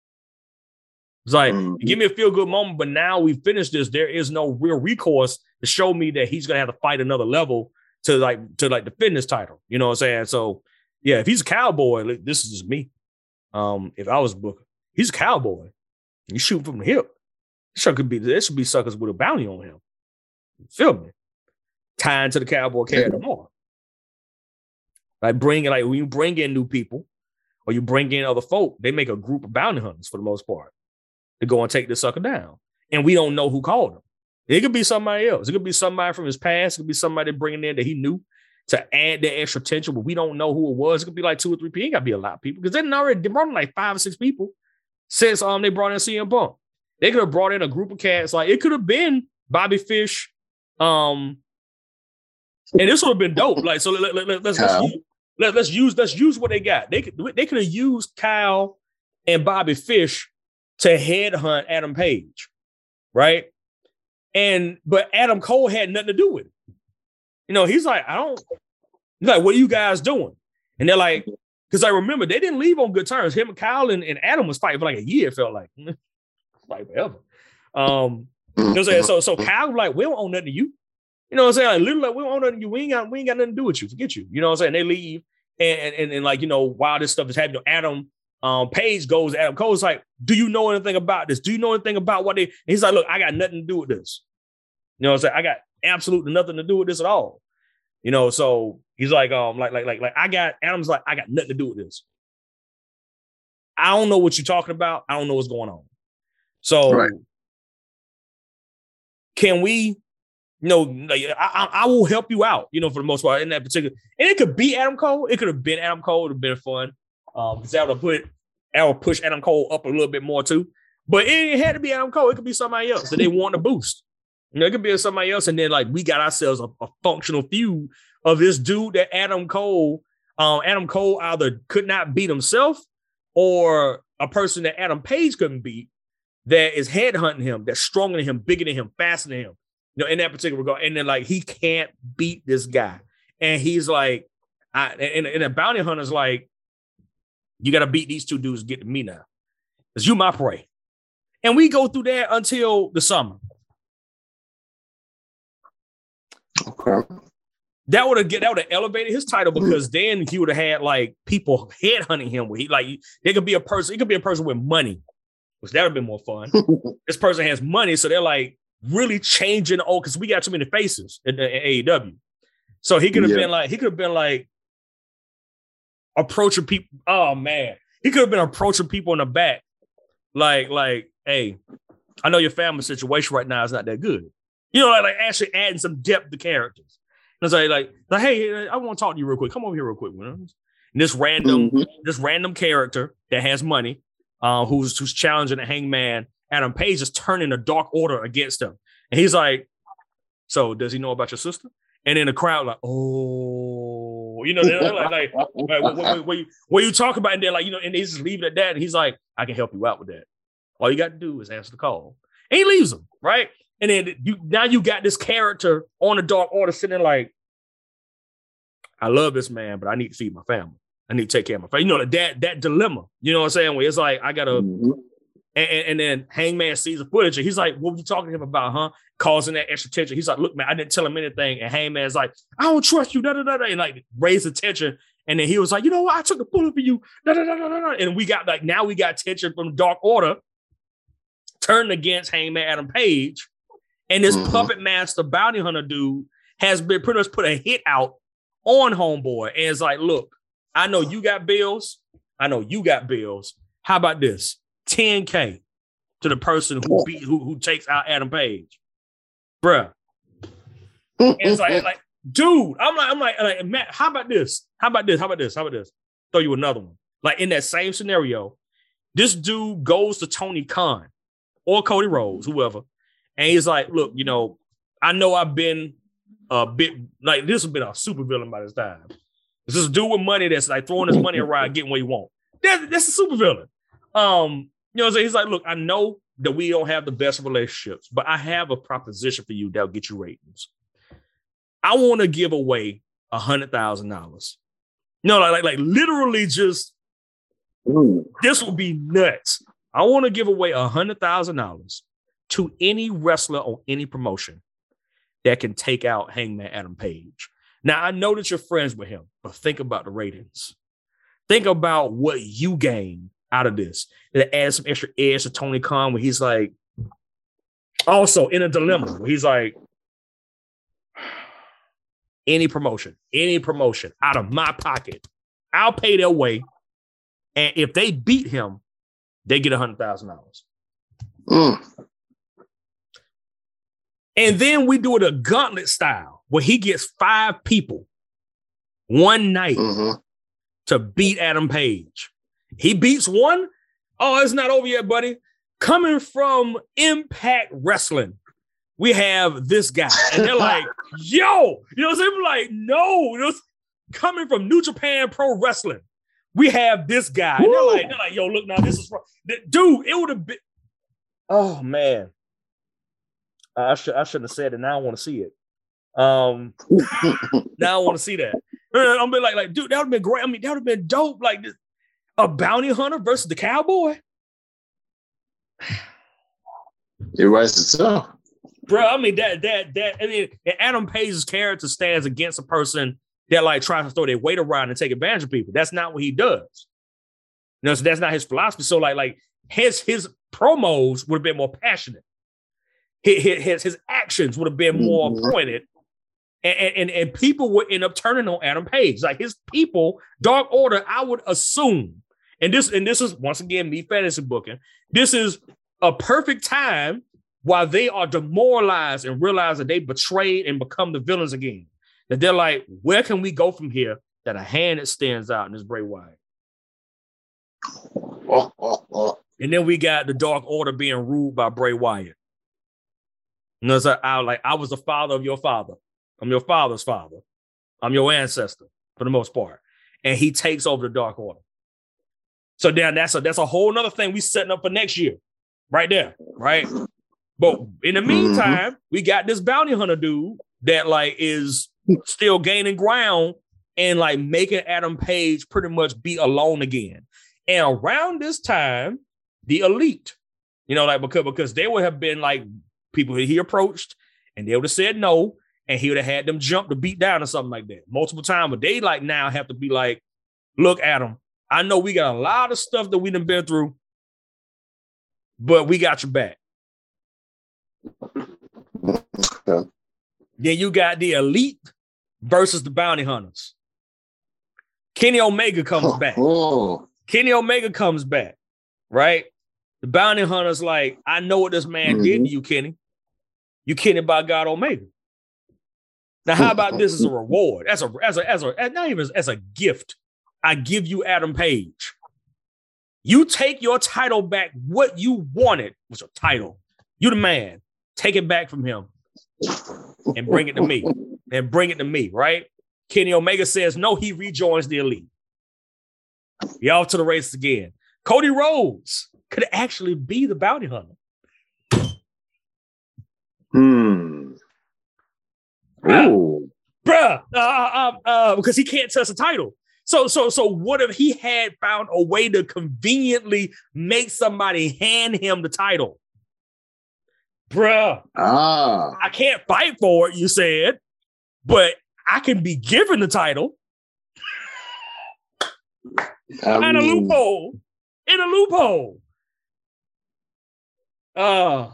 It's like, mm-hmm. give me a feel-good moment, but now we finished this. There is no real recourse to show me that he's gonna have to fight another level to like to like defend this title. You know what I'm saying? So yeah, if he's a cowboy, like, this is just me. Um, if I was Booker, he's a cowboy. You shoot from the hip. Sure could be there should be suckers with a bounty on him. You feel me? Tying to the cowboy character more. Like bring like when you bring in new people or you bring in other folk, they make a group of bounty hunters for the most part to go and take this sucker down. And we don't know who called him. It could be somebody else. It could be somebody from his past. It could be somebody bringing in that he knew to add that extra tension, but we don't know who it was. It could be like two or three people. It got to be a lot of people because they didn't already they brought in like five or six people since um they brought in C M Punk. They could have brought in a group of cats. Like it could have been Bobby Fish. Um, and this would have been dope. Like, so let, let, let, let's, let's, use, let, let's use let's use what they got. They could they could have used Kyle and Bobby Fish to headhunt Adam Page, right? And but Adam Cole had nothing to do with it. You know, he's like, I don't. He's like, what are you guys doing? And they're like, because I remember they didn't leave on good terms. Him and Kyle and, and Adam was fighting for like a year. It felt like like forever. Um, you know what I'm saying? So so Kyle was like, we don't own nothing to you. You know what I'm saying? Like literally, like, we don't own nothing to you. We ain't got we ain't got nothing to do with you. Forget you. You know what I'm saying? They leave and and, and like you know while this stuff is happening, Adam. Um, Page goes, Adam Cole's like, do you know anything about this? Do you know anything about what they, and he's like, look, I got nothing to do with this. You know what I'm saying? I got absolutely nothing to do with this at all. You know, so he's like, um, like, like, like, like, I got, Adam's like, I got nothing to do with this. I don't know what you're talking about. I don't know what's going on. So right. Can we, you know, like, I, I will help you out, you know, for the most part in that particular, and it could be Adam Cole. It could have been Adam Cole. It would have been fun. Um, because that would have put, that would push Adam Cole up a little bit more too. But it had to be Adam Cole. It could be somebody else that they want to boost. You know, it could be somebody else. And then like we got ourselves a, a functional feud of this dude that Adam Cole, um, Adam Cole either could not beat himself or a person that Adam Page couldn't beat that is headhunting him, that's stronger than him, bigger than him, faster than him. You know, in that particular regard. And then like he can't beat this guy. And he's like, I and, and the bounty hunter's like, you got to beat these two dudes to get to me now. Because you my prey. And we go through that until the summer. Okay. That would have that would have elevated his title because then he would have had like people headhunting him. Where he like there could be a person, it could be a person with money, which that would have been more fun. This person has money, so they're like really changing. Oh, because we got too many faces in, in A E W. So he could have yeah. been like he could have been like. Approaching people, oh man, he could have been approaching people in the back, like, like, hey, I know your family situation right now is not that good. You know, like, like actually adding some depth to characters. And it's like, like, like, hey, I want to talk to you real quick. Come over here real quick. And this random, mm-hmm. this random character that has money, uh, who's who's challenging the Hangman, Adam Page is turning the Dark Order against him, and he's like, so does he know about your sister? And then the crowd like, oh, you know, they're like, like, like what, what, what, you, what you talk about? And they're like, you know, and they just leave it at that. And he's like, I can help you out with that. All you got to do is answer the call. And he leaves them, right? And then you now you got this character on the Dark Order sitting there like, I love this man, but I need to feed my family. I need to take care of my family. You know, that that dilemma, you know what I'm saying? Where it's like, I got to, mm-hmm. And, and, and then Hangman sees the footage and he's like, what were you talking to him about, huh? Causing that extra tension. He's like, look, man, I didn't tell him anything. And Hangman's like, I don't trust you, da da da da, and like raised the tension. And then he was like, you know what? I took a bullet for you, da da da da da. And we got like, now we got tension from Dark Order turned against Hangman Adam Page. And this mm-hmm. puppet master bounty hunter dude has been pretty much put a hit out on Homeboy. And it's like, look, I know you got bills. I know you got bills. How about this? ten K to the person who beat who, who takes out Adam Page. Bruh. And it's like, like, dude, I'm like, I'm like, like, Matt, how about this? How about this? How about this? How about this? Throw you another one. Like in that same scenario, this dude goes to Tony Khan or Cody Rhodes, whoever, and he's like, look, you know, I know I've been a bit like this has been a super villain by this time. This is a dude with money that's like throwing his money around, getting what he want. That, that's a super villain. Um, you know what I'm saying? He's like, look, I know that we don't have the best relationships, but I have a proposition for you that'll get you ratings. I want to give away a hundred thousand dollars. No, like, like, like literally just Ooh. This would be nuts. I want to give away a hundred thousand dollars to any wrestler or any promotion that can take out Hangman Adam Page. Now, I know that you're friends with him, but think about the ratings. Think about what you gain out of this. It adds some extra edge to Tony Khan where he's like, also in a dilemma where he's like, any promotion, any promotion out of my pocket, I'll pay their way. And if they beat him, they get a hundred thousand dollars. Mm. And then we do it a gauntlet style where he gets five people one night mm-hmm. to beat Adam Page. He beats one. Oh, it's not over yet, buddy. Coming from Impact Wrestling, we have this guy. And they're like, yo, you know what I'm saying? We're like, no, you know, coming from New Japan Pro Wrestling, we have this guy. And they're like, they're like, yo, look, now this is, dude, it would have been, oh, man. I, should, I shouldn't have said it. Now I want to see it. Um, now I want to see that. I'm be like, like, dude, that would have been great. I mean, that would have been dope. Like this, a bounty hunter versus the cowboy. It writes itself. Bro, I mean, that, that, that, I mean, Adam Page's character stands against a person that like tries to throw their weight around and take advantage of people. That's not what he does. You know, so that's not his philosophy. So like, like his, his promos would have been more passionate. His, his, his actions would have been more mm-hmm. pointed. And, and, and people would end up turning on Adam Page. Like his people, Dark Order, I would assume. And this, and this is, once again, me fantasy booking. This is a perfect time while they are demoralized and realize that they betrayed and become the villains again. That they're like, where can we go from here? That a hand that stands out in is Bray Wyatt. Oh, oh, oh. And then we got the Dark Order being ruled by Bray Wyatt. You know, so I like, I was the father of your father. I'm your father's father. I'm your ancestor for the most part. And he takes over the Dark Order. So then that's a, that's a whole nother thing we setting up for next year. Right there. Right. But in the meantime, mm-hmm. we got this bounty hunter dude that like is still gaining ground and like making Adam Page pretty much be alone again. And around this time, the Elite, you know, like because, because they would have been like people he approached and they would have said no. And he would have had them jump to beat down or something like that multiple times. But they like now have to be like, look, Adam, I know we got a lot of stuff that we done been through, but we got your back. Yeah. Then you got the Elite versus the Bounty Hunters. Kenny Omega comes oh, back. Oh. Kenny Omega comes back, right? The Bounty Hunters like, I know what this man mm-hmm. did to you, Kenny. You Kenny by God Omega. Now, how about this as a reward? As a, as a, as a, as not even as, as a gift, I give you Adam Page. You take your title back, what you wanted was your title. You the man. Take it back from him and bring it to me. And bring it to me, right? Kenny Omega says, no, he rejoins the Elite. He off to the races again. Cody Rhodes could actually be the bounty hunter. Hmm. Bruh, bruh uh, uh, uh, because he can't touch the title. So, so, so what if he had found a way to conveniently make somebody hand him the title? Bruh, ah. I can't fight for it, you said, but I can be given the title. I mean, in a loophole. In a loophole. Uh,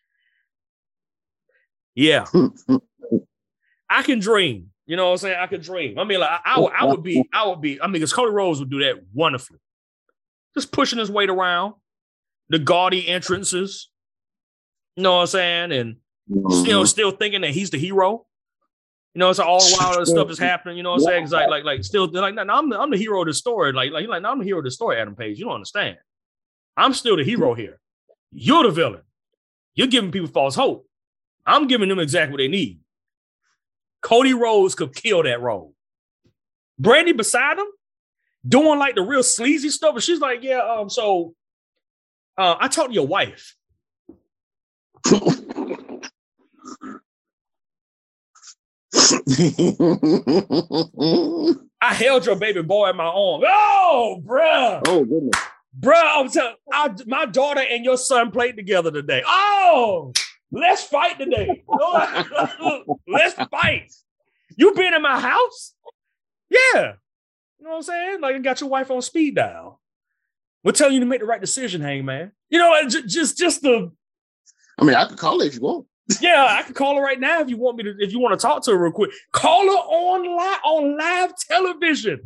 yeah. I can dream. You know what I'm saying? I could dream. I mean, like, I, I, would, I would be, I would be, I mean, because Cody Rhodes would do that wonderfully. Just pushing his weight around, the gaudy entrances. You know what I'm saying? And mm-hmm. still, still thinking that he's the hero. You know, it's all the while this stuff is happening. You know what I'm saying? It's like, like, like, still, like, no, I'm the, I'm the hero of the story. Like, like, like, no, I'm the hero of the story. Adam Page, you don't understand. I'm still the hero here. You're the villain. You're giving people false hope. I'm giving them exactly what they need. Cody Rhodes could kill that role. Brandy beside him, doing like the real sleazy stuff, and she's like, "Yeah, um, so, uh, I talked to your wife." I held your baby boy in my arms. Oh, bruh. Oh, goodness. Bruh, I'm telling you, my daughter and your son played together today. Oh, let's fight today. Let's fight. You been in my house? Yeah. You know what I'm saying? Like, I got your wife on speed dial. We're telling you to make the right decision, Hangman. You know, just, just the. I mean, I could call her if you want. Yeah, I can call her right now if you want me to. If you want to talk to her real quick, call her on live on live television.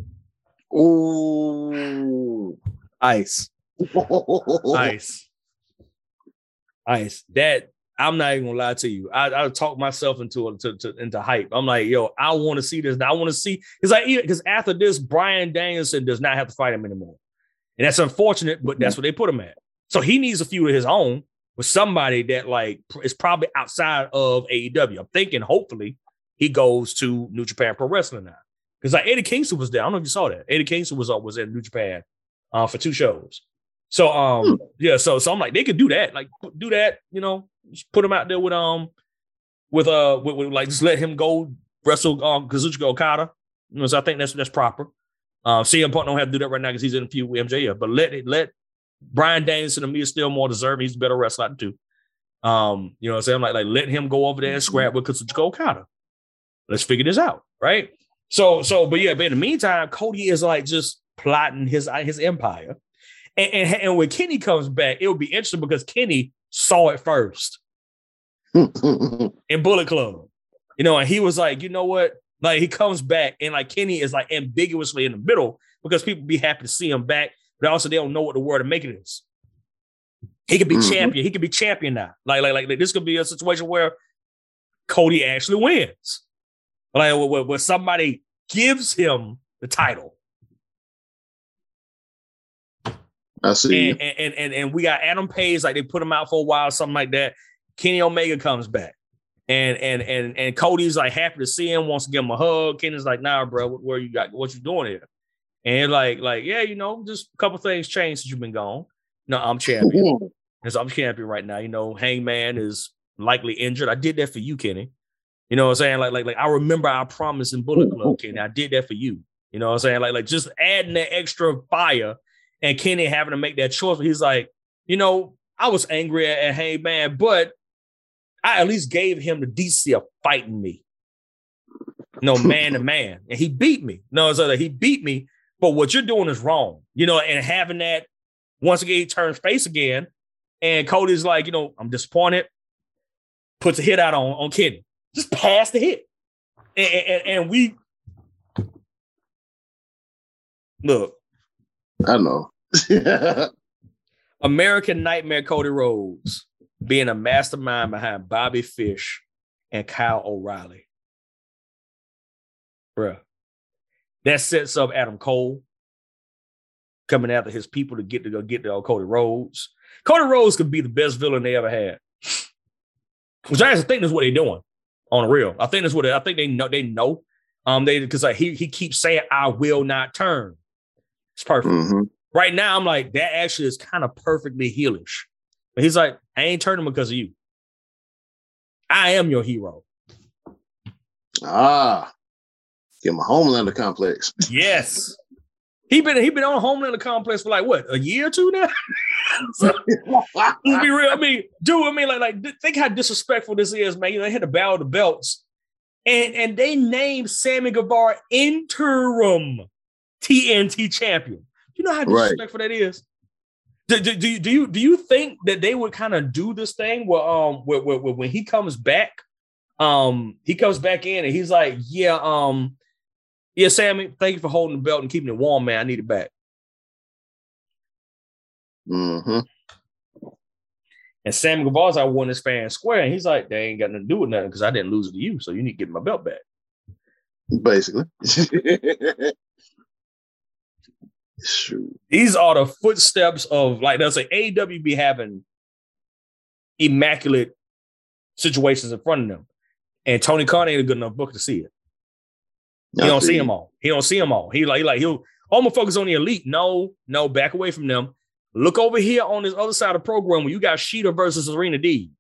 Ooh, ice, ice, ice. That I'm not even gonna lie to you. I I talked myself into to, to, into hype. I'm like, yo, I want to see this. I want to see because like because after this, Bryan Danielson does not have to fight him anymore, and that's unfortunate. But that's what they put him at. So he needs a few of his own. With somebody that like is probably outside of A E W. I'm thinking hopefully he goes to New Japan Pro Wrestling now. Because like Eddie Kingston was there. I don't know if you saw that. Eddie Kingston was was in New Japan uh, for two shows. So um hmm. yeah, so so I'm like they could do that. Like do that, you know, just put him out there with um with uh with, with like just let him go wrestle um Kazuchika Okada. You know, so I think that's that's proper. Uh, C M Punk don't have to do that right now because he's in a feud with M J F. But let it let Bryan Danielson to me is still more deserving. He's a better wrestler than two. Um, you know what I'm saying? Like, like let him go over there and scrap with Kazuchika Okada. Let's figure this out, right? So, so, but yeah, but in the meantime, Cody is like just plotting his his empire. And, and, and when Kenny comes back, it will be interesting because Kenny saw it first in Bullet Club. You know, and he was like, you know what? Like he comes back and like Kenny is like ambiguously in the middle because people be happy to see him back. But also they don't know what the word to make it is. He could be mm-hmm. champion. He could be champion now. Like, like, like this could be a situation where Cody actually wins. Like where, where somebody gives him the title. I see. And, and, and, and we got Adam Page, like they put him out for a while, something like that. Kenny Omega comes back. And and and and Cody's like happy to see him, wants to give him a hug. Kenny's like, nah, bro, what, where you got what you doing here? And like, like, yeah, you know, just a couple things changed since you've been gone. No, I'm champion. And so I'm champion right now. You know, Hangman is likely injured. I did that for you, Kenny. You know what I'm saying? Like, like, like I remember our promise in Bullet Club, Kenny. I did that for you. You know what I'm saying? Like, like just adding that extra fire and Kenny having to make that choice. But he's like, you know, I was angry at, at Hangman, but I at least gave him the decency of fighting me. You know, man to man. And he beat me. No, so that he beat me. But what you're doing is wrong, you know, and having that once again, he turns face again. And Cody's like, you know, I'm disappointed. Puts a hit out on, on Kenny. Just pass the hit. And, and, and we look. I know. American Nightmare Cody Rhodes being a mastermind behind Bobby Fish and Kyle O'Reilly. Bruh. That sets up Adam Cole coming after his people to get to go get to Cody Rhodes. Cody Rhodes could be the best villain they ever had. Which I actually think that's what they're doing on the real. I think that's what they, I think they know. They know. Um, they because like he he keeps saying, "I will not turn." It's perfect. Mm-hmm. Right now, I'm like that. Actually, is kind of perfectly heelish. But he's like, "I ain't turning because of you. I am your hero." Ah. Get my Homelander complex. Yes. He been he been on Homelander complex for like what, a year or two now? So, be real. I mean, dude, I mean, like, like think how disrespectful this is, man. They had to bow the belts. And, and they named Sammy Guevara interim T N T champion. You know how disrespectful right. that is? Do, do, do, you, do you do you think that they would kind of do this thing where um where, where, where when he comes back, um he comes back in and he's like, yeah, um, yeah, Sammy, thank you for holding the belt and keeping it warm, man. I need it back. Mm-hmm. And Sammy Guevara's I won this fair and square, and he's like, they ain't got nothing to do with nothing because I didn't lose it to you, so you need to get my belt back. Basically. Shoot. These are the footsteps of, like, they'll say A E W be having immaculate situations in front of them. And Tony Khan ain't a good enough book to see it. He don't see them all. He don't see them all. He like, he like, he'll, I'm gonna focus on the elite. No, no, back away from them. Look over here on this other side of the program where you got Sheeta versus Serena Deeb.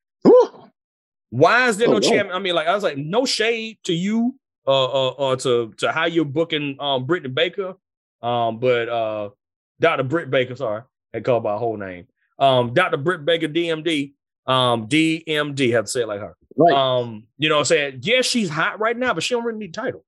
Why is there oh, no champion? I mean, like, I was like, no shade to you uh, uh, or to, to how you're booking um, Brittany Baker. Um, but uh, Doctor Britt Baker, sorry, I called by her whole name. Um, Doctor Britt Baker, D M D, um, D M D, have to say it like her. Right. Um, you know what I'm saying? Yes, she's hot right now, but she don't really need a title.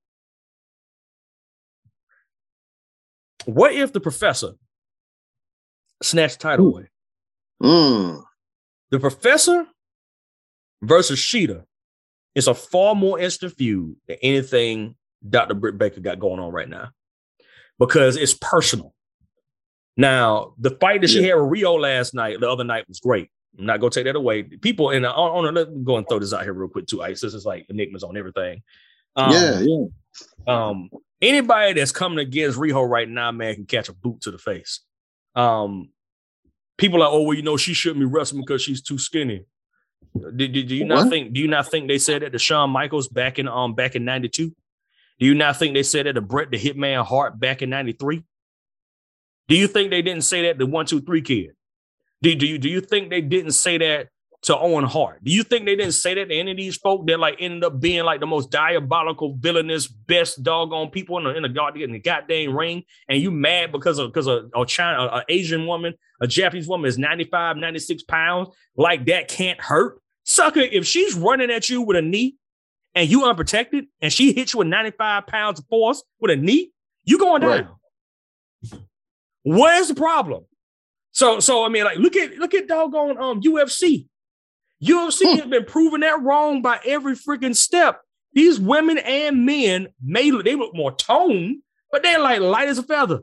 What if the professor snatched the title Ooh. away? Mm. The professor versus Sheeta is a far more instant feud than anything Doctor Britt Baker got going on right now. Because it's personal. Now, the fight that yeah. she had with Rio last night, the other night, was great. I'm not going to take that away. People, and on, on, let's go and throw this out here real quick too. Ice, this is like enigmas on everything. Um, yeah, yeah. Um, anybody that's coming against Riho right now, man, can catch a boot to the face. Um, people are like, oh, well, you know, she shouldn't be wrestling because she's too skinny. Do, do, do you not what? think? Do you not think they said that to Shawn Michaels back in um back in ninety-two? Do you not think they said that to Bret the Hitman Hart back in ninety-three? Do you think they didn't say that to one two three Kid? Do, do, you, do you think they didn't say that to Owen Hart? Do you think they didn't say that to any of these folk that like ended up being like the most diabolical, villainous, best doggone people in the, in the, god, in the goddamn ring? And you mad because of because of a China, an Asian woman, a Japanese woman is ninety-five, ninety-six pounds, like that can't hurt? Sucker, if she's running at you with a knee, and you unprotected, and she hits you with ninety-five pounds of force with a knee, you going down. Right. Where's the problem? So, so I mean, like, look at look at doggone um U F C. U F C hmm. has been proving that wrong by every freaking step. These women and men may they look more toned, but they're like light as a feather.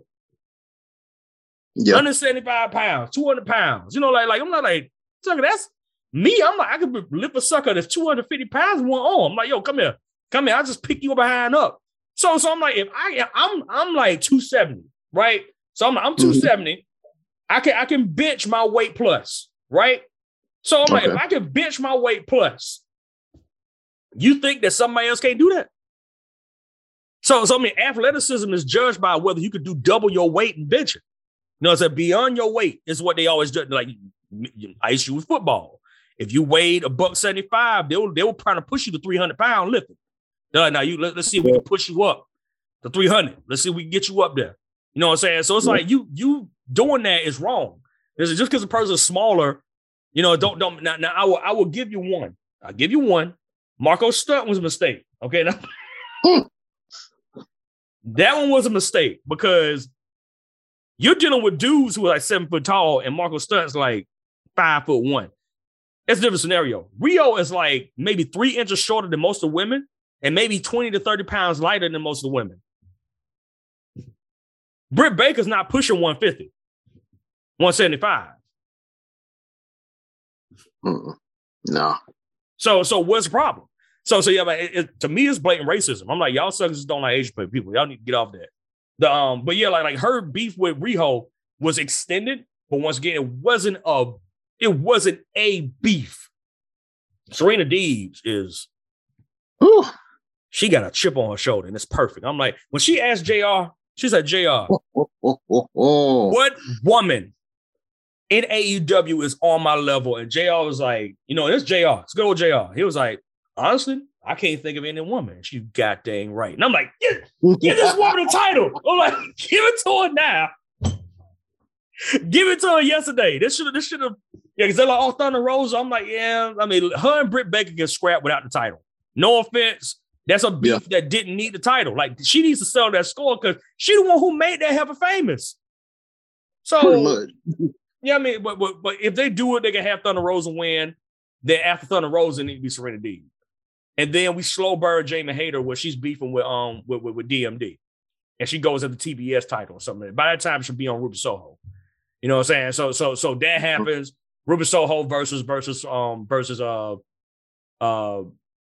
Yeah. one hundred seventy-five pounds, two hundred pounds. You know, like, like I'm not like, sucker, that's me. I'm like, I could lift a sucker that's two hundred fifty pounds with one arm. I'm like, yo, come here. Come here. I'll just pick you behind up. So, so I'm like, if I I'm I'm like two seventy, right? So I'm I'm two seventy. Mm-hmm. I can I can bench my weight plus, right? So I'm okay. like, if I can bench my weight plus, you think that somebody else can't do that? So, so I mean, athleticism is judged by whether you could do double your weight and bench it. You know, it's a beyond your weight is what they always do. Like, ice you with football. If you weighed a buck seventy-five, they were they were trying to push you to three hundred pound lifting. They're like, now you let, let's see if we can push you up to three hundred. Let's see if we can get you up there. You know what I'm saying? So it's yeah. like you you doing that is wrong. This is just because a person is smaller. You know, don't don't now, now I will I will give you one. I'll give you one. Marco Stunt was a mistake. Okay, now that one was a mistake because you're dealing with dudes who are like seven foot tall, and Marco Stunt's like five foot one. It's a different scenario. Rio is like maybe three inches shorter than most of the women, and maybe twenty to thirty pounds lighter than most of the women. Britt Baker's not pushing one fifty, one seventy-five. Mm-mm. No. So, so what's the problem? So, so yeah, but it, it, to me, it's blatant racism. I'm like, y'all suckers don't like Asian people. Y'all need to get off that. The um, but yeah, like like her beef with Riho was extended, but once again, it wasn't a, it wasn't a beef. Serena Deeb is, whew, she got a chip on her shoulder, and it's perfect. I'm like, when she asked J R, she said, J R, oh, oh, oh, oh, oh. what woman in A E W is on my level? And J R was like, you know, it's J R. It's good old J R. He was like, honestly, I can't think of any woman. She's goddamn right. And I'm like, give, give this woman a title. I'm like, give it to her now. Give it to her yesterday. This should have, this should have, yeah, because they're like, oh, Thunder Rosa. I'm like, yeah, I mean, her and Britt Baker get scrapped without the title. No offense. That's a beef yeah. that didn't need the title. Like, she needs to sell that score because she the one who made that heifer famous. So, yeah, I mean, but, but but if they do it, they can have Thunder Rosa win. Then after Thunder Rosa, it need to be Serena Deeb. And then we slow burn Jamie Hayter where she's beefing with um with, with, with D M D. And she goes at the T B S title or something. By that time, she'll be on Ruby Soho. You know what I'm saying? So so so that happens. Ruby Soho versus versus um versus uh uh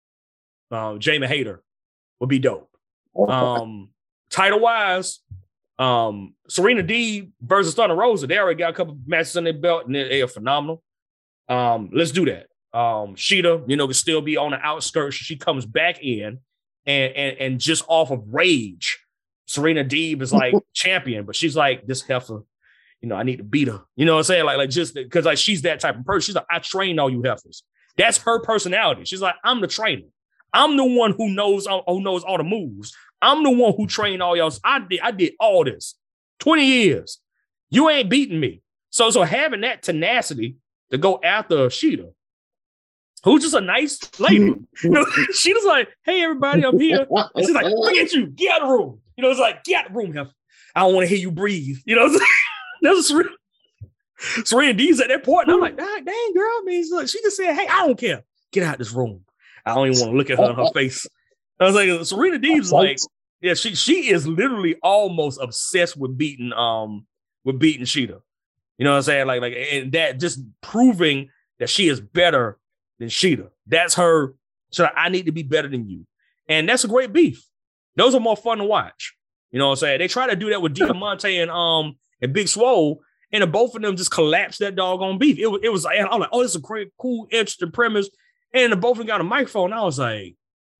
uh Jamie Hayter would be dope. Um title wise, um Serena Deeb versus Thunder Rosa. They already got a couple matches on their belt and they, they are phenomenal. Um, let's do that. Um, Shida, you know, can still be on the outskirts. She comes back in and and and just off of rage, Serena Deeb is like champion, but she's like, this heifer, you know, I need to beat her. You know what I'm saying? Like, like just because like she's that type of person. She's like, I train all you heifers. That's her personality. She's like, I'm the trainer. I'm the one who knows who knows all the moves. I'm the one who trained all y'all. I did I did all this. twenty years. You ain't beating me. So so having that tenacity to go after Shida, who's just a nice lady. You know, she was like, hey, everybody, I'm here. And she's like, forget you. Get out of the room. You know, it's like, get out of the room, heifer. I don't want to hear you breathe. You know, that's Serena. Serena Deeb's at that point. And I'm like, dang, dang girl. I mean, look, she just said, hey, I don't care. Get out of this room. I don't even want to look at her in her face. I was like, Serena Deeb's like, yeah, she she is literally almost obsessed with beating um with beating Shida. You know what I'm saying? Like, like, and that just proving that she is better than Shida. That's her. So I need to be better than you. And that's a great beef. Those are more fun to watch. You know what I'm saying? They try to do that with Diamante and um and Big Swole, and the both of them just collapsed that doggone beef. It was, it was like, I'm like, oh, this is a great, cool, interesting premise. And the both of them got a microphone. I was like,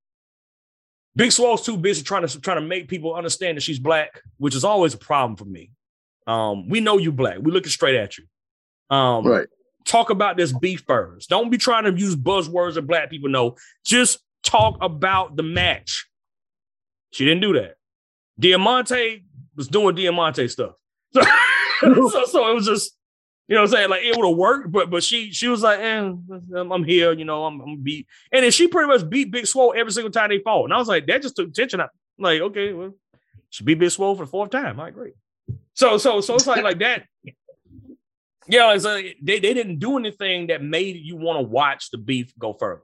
Big Swole's too busy trying to trying to make people understand that she's black, which is always a problem for me. Um, we know you black. We looking straight at you. Um, right. Talk about this beef first. Don't be trying to use buzzwords that black people know. Just talk about the match. She didn't do that. Diamante was doing Diamante stuff. So, so, so it was just, you know what I'm saying? Like, it would have worked, but but she she was like, eh, I'm here, you know, I'm, I'm beat. And then she pretty much beat Big Swole every single time they fought. And I was like, that just took tension out. I'm like, okay, well, she beat Big Swole for the fourth time. All right, great. So, so, so it's like, like that. Yeah, it's like they, they didn't do anything that made you want to watch the beef go further.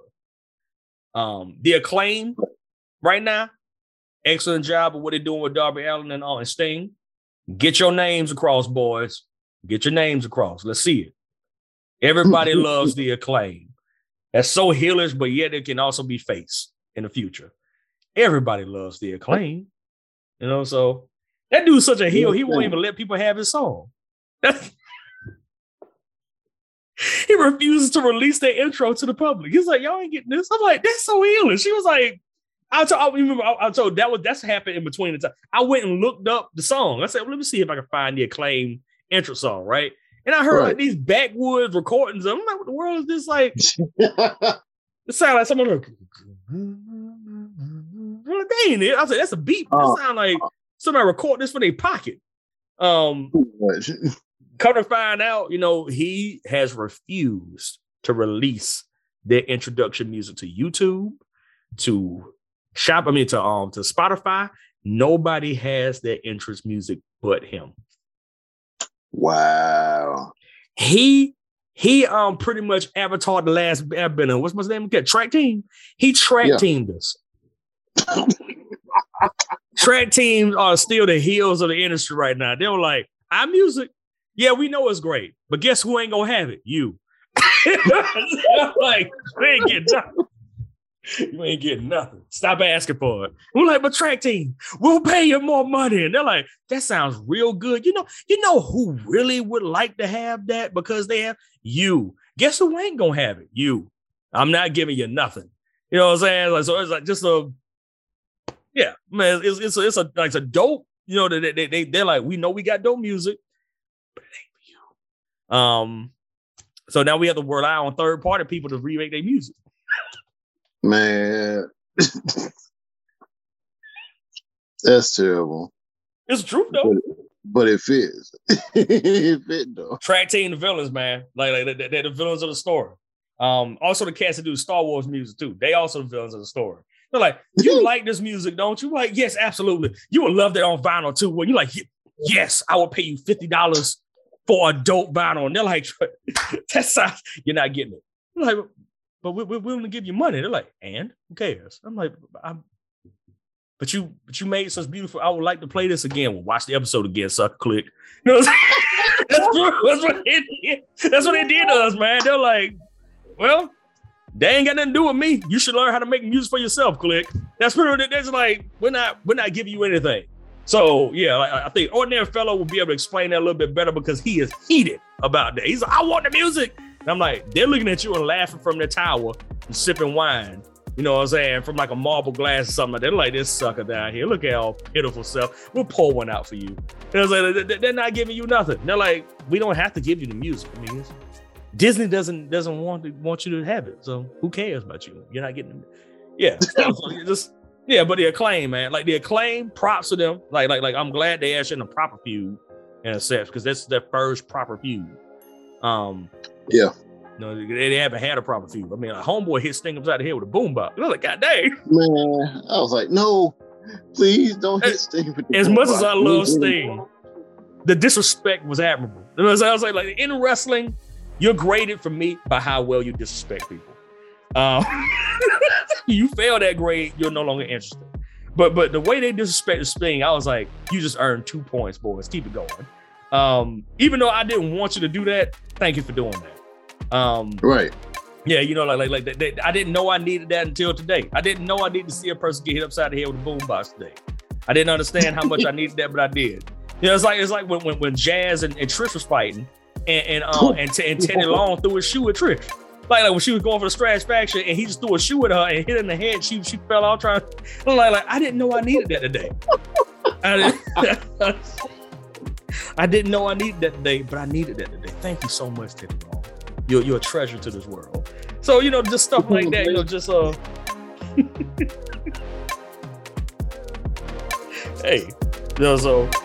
Um, the Acclaim right now, excellent job of what they're doing with Darby Allin and, uh, and Sting. Get your names across, boys. Get your names across. Let's see it. Everybody loves the Acclaim. That's so heelish, but yet it can also be face in the future. Everybody loves the Acclaim. You know, so that dude's such a heel, he won't even let people have his song. He refuses to release their intro to the public. He's like, y'all ain't getting this. I'm like, that's so heelish. She was like, I told, I remember, I, I told that was that's happened in between the time. I went and looked up the song. I said, well, let me see if I can find the Acclaim intro song, right? And I heard right. like these backwoods recordings. I'm like, what the world is this? Like, it sounded like someone like, they ain't it. I said, that's a beat. Uh, it sound like somebody record this for their pocket. Um, come to find out, you know, he has refused to release their introduction music to YouTube, to shop, I mean, to um to Spotify. Nobody has their entrance music but him. Wow. He he um pretty much avatared the last airbender. What's my name? Okay, track team. He track yeah. teamed us. Track teams are still the heels of the industry right now. They were like, our music, yeah, we know it's great, but guess who ain't gonna have it? You. Like, we ain't getting nothing. You ain't getting nothing. Stop asking for it. We're like, but track team, we'll pay you more money. And they're like, that sounds real good. You know, you know who really would like to have that because they have you. Guess who ain't gonna have it? You. I'm not giving you nothing. You know what I'm saying? Like, so it's like just a, yeah, man. It's it's a, it's a like it's a dope. You know, they they they they're like, we know we got dope music, but it ain't for you. Um, so now we have to rely on third party people to remake their music. Man, that's terrible. It's the truth though. But, but it fits. It fit though. Track team the villains, man. Like, like they're the villains of the story. Um, also the cats that do Star Wars music too. They also the villains of the story. They're like, you like this music, don't you? Like, yes, absolutely. You would love that on vinyl too. When you're like, yes, I will pay you fifty dollars for a dope vinyl. And they're like, that sounds, you're not getting it. I'm like, but we're, we're willing to give you money. They're like, and who cares? I'm like, I'm, but you, but you made such beautiful. I would like to play this again. Well, watch the episode again. Suck, click. You know what I'm saying? that's, what, that's what it did. That's what they did to us, man. They're like, well, they ain't got nothing to do with me. You should learn how to make music for yourself. Click. That's pretty. That's like we're not, we're not giving you anything. So yeah, like, I think Ordinary Fellow will be able to explain that a little bit better because he is heated about that. He's like, I want the music. And I'm like, they're looking at you and laughing from their tower and sipping wine. You know what I'm saying? From like a marble glass or something. They're like, this sucker down here. Look at our pitiful self. We'll pour one out for you. And I was like, they're not giving you nothing. They're like, we don't have to give you the music. I mean, it's, Disney doesn't doesn't want to want you to have it. So who cares about you? You're not getting it. Yeah. So, so just yeah, but the Acclaim, man. Like the Acclaim, props to them. Like, like, like I'm glad they actually in a proper feud in a sense, because that's their first proper feud. Um Yeah. You know, they, they haven't had a proper feud. I mean, a homeboy hit Sting upside the head with a boombox. I was like, God dang. Man, I was like, no, please don't hit Sting with the As boombox. much as I love Sting, the disrespect was admirable. You know what I'm saying? I was like, like in wrestling, you're graded for me by how well you disrespect people. Um, you fail that grade, you're no longer interested. But but the way they disrespected Sting, I was like, you just earned two points, boys. Keep it going. Um, even though I didn't want you to do that, thank you for doing that. Um, right. Yeah, you know, like like like that, that, I didn't know I needed that until today. I didn't know I needed to see a person get hit upside the head with a boombox today. I didn't understand how much I needed that, but I did. You know, it's like it's like when when, when Jazz and, and Trish was fighting. And and, uh, and, t- and Teddy Long threw his shoe at Trish. Like, like when she was going for the Stratusfaction and he just threw a shoe at her and hit her in the head. She she fell off trying. I'm like, like I didn't know I needed that today. I didn't, I didn't know I needed that today, but I needed that today. Thank you so much, Teddy Long. You're you're a treasure to this world. So you know, just stuff like that. You know, just uh. Hey, you know, so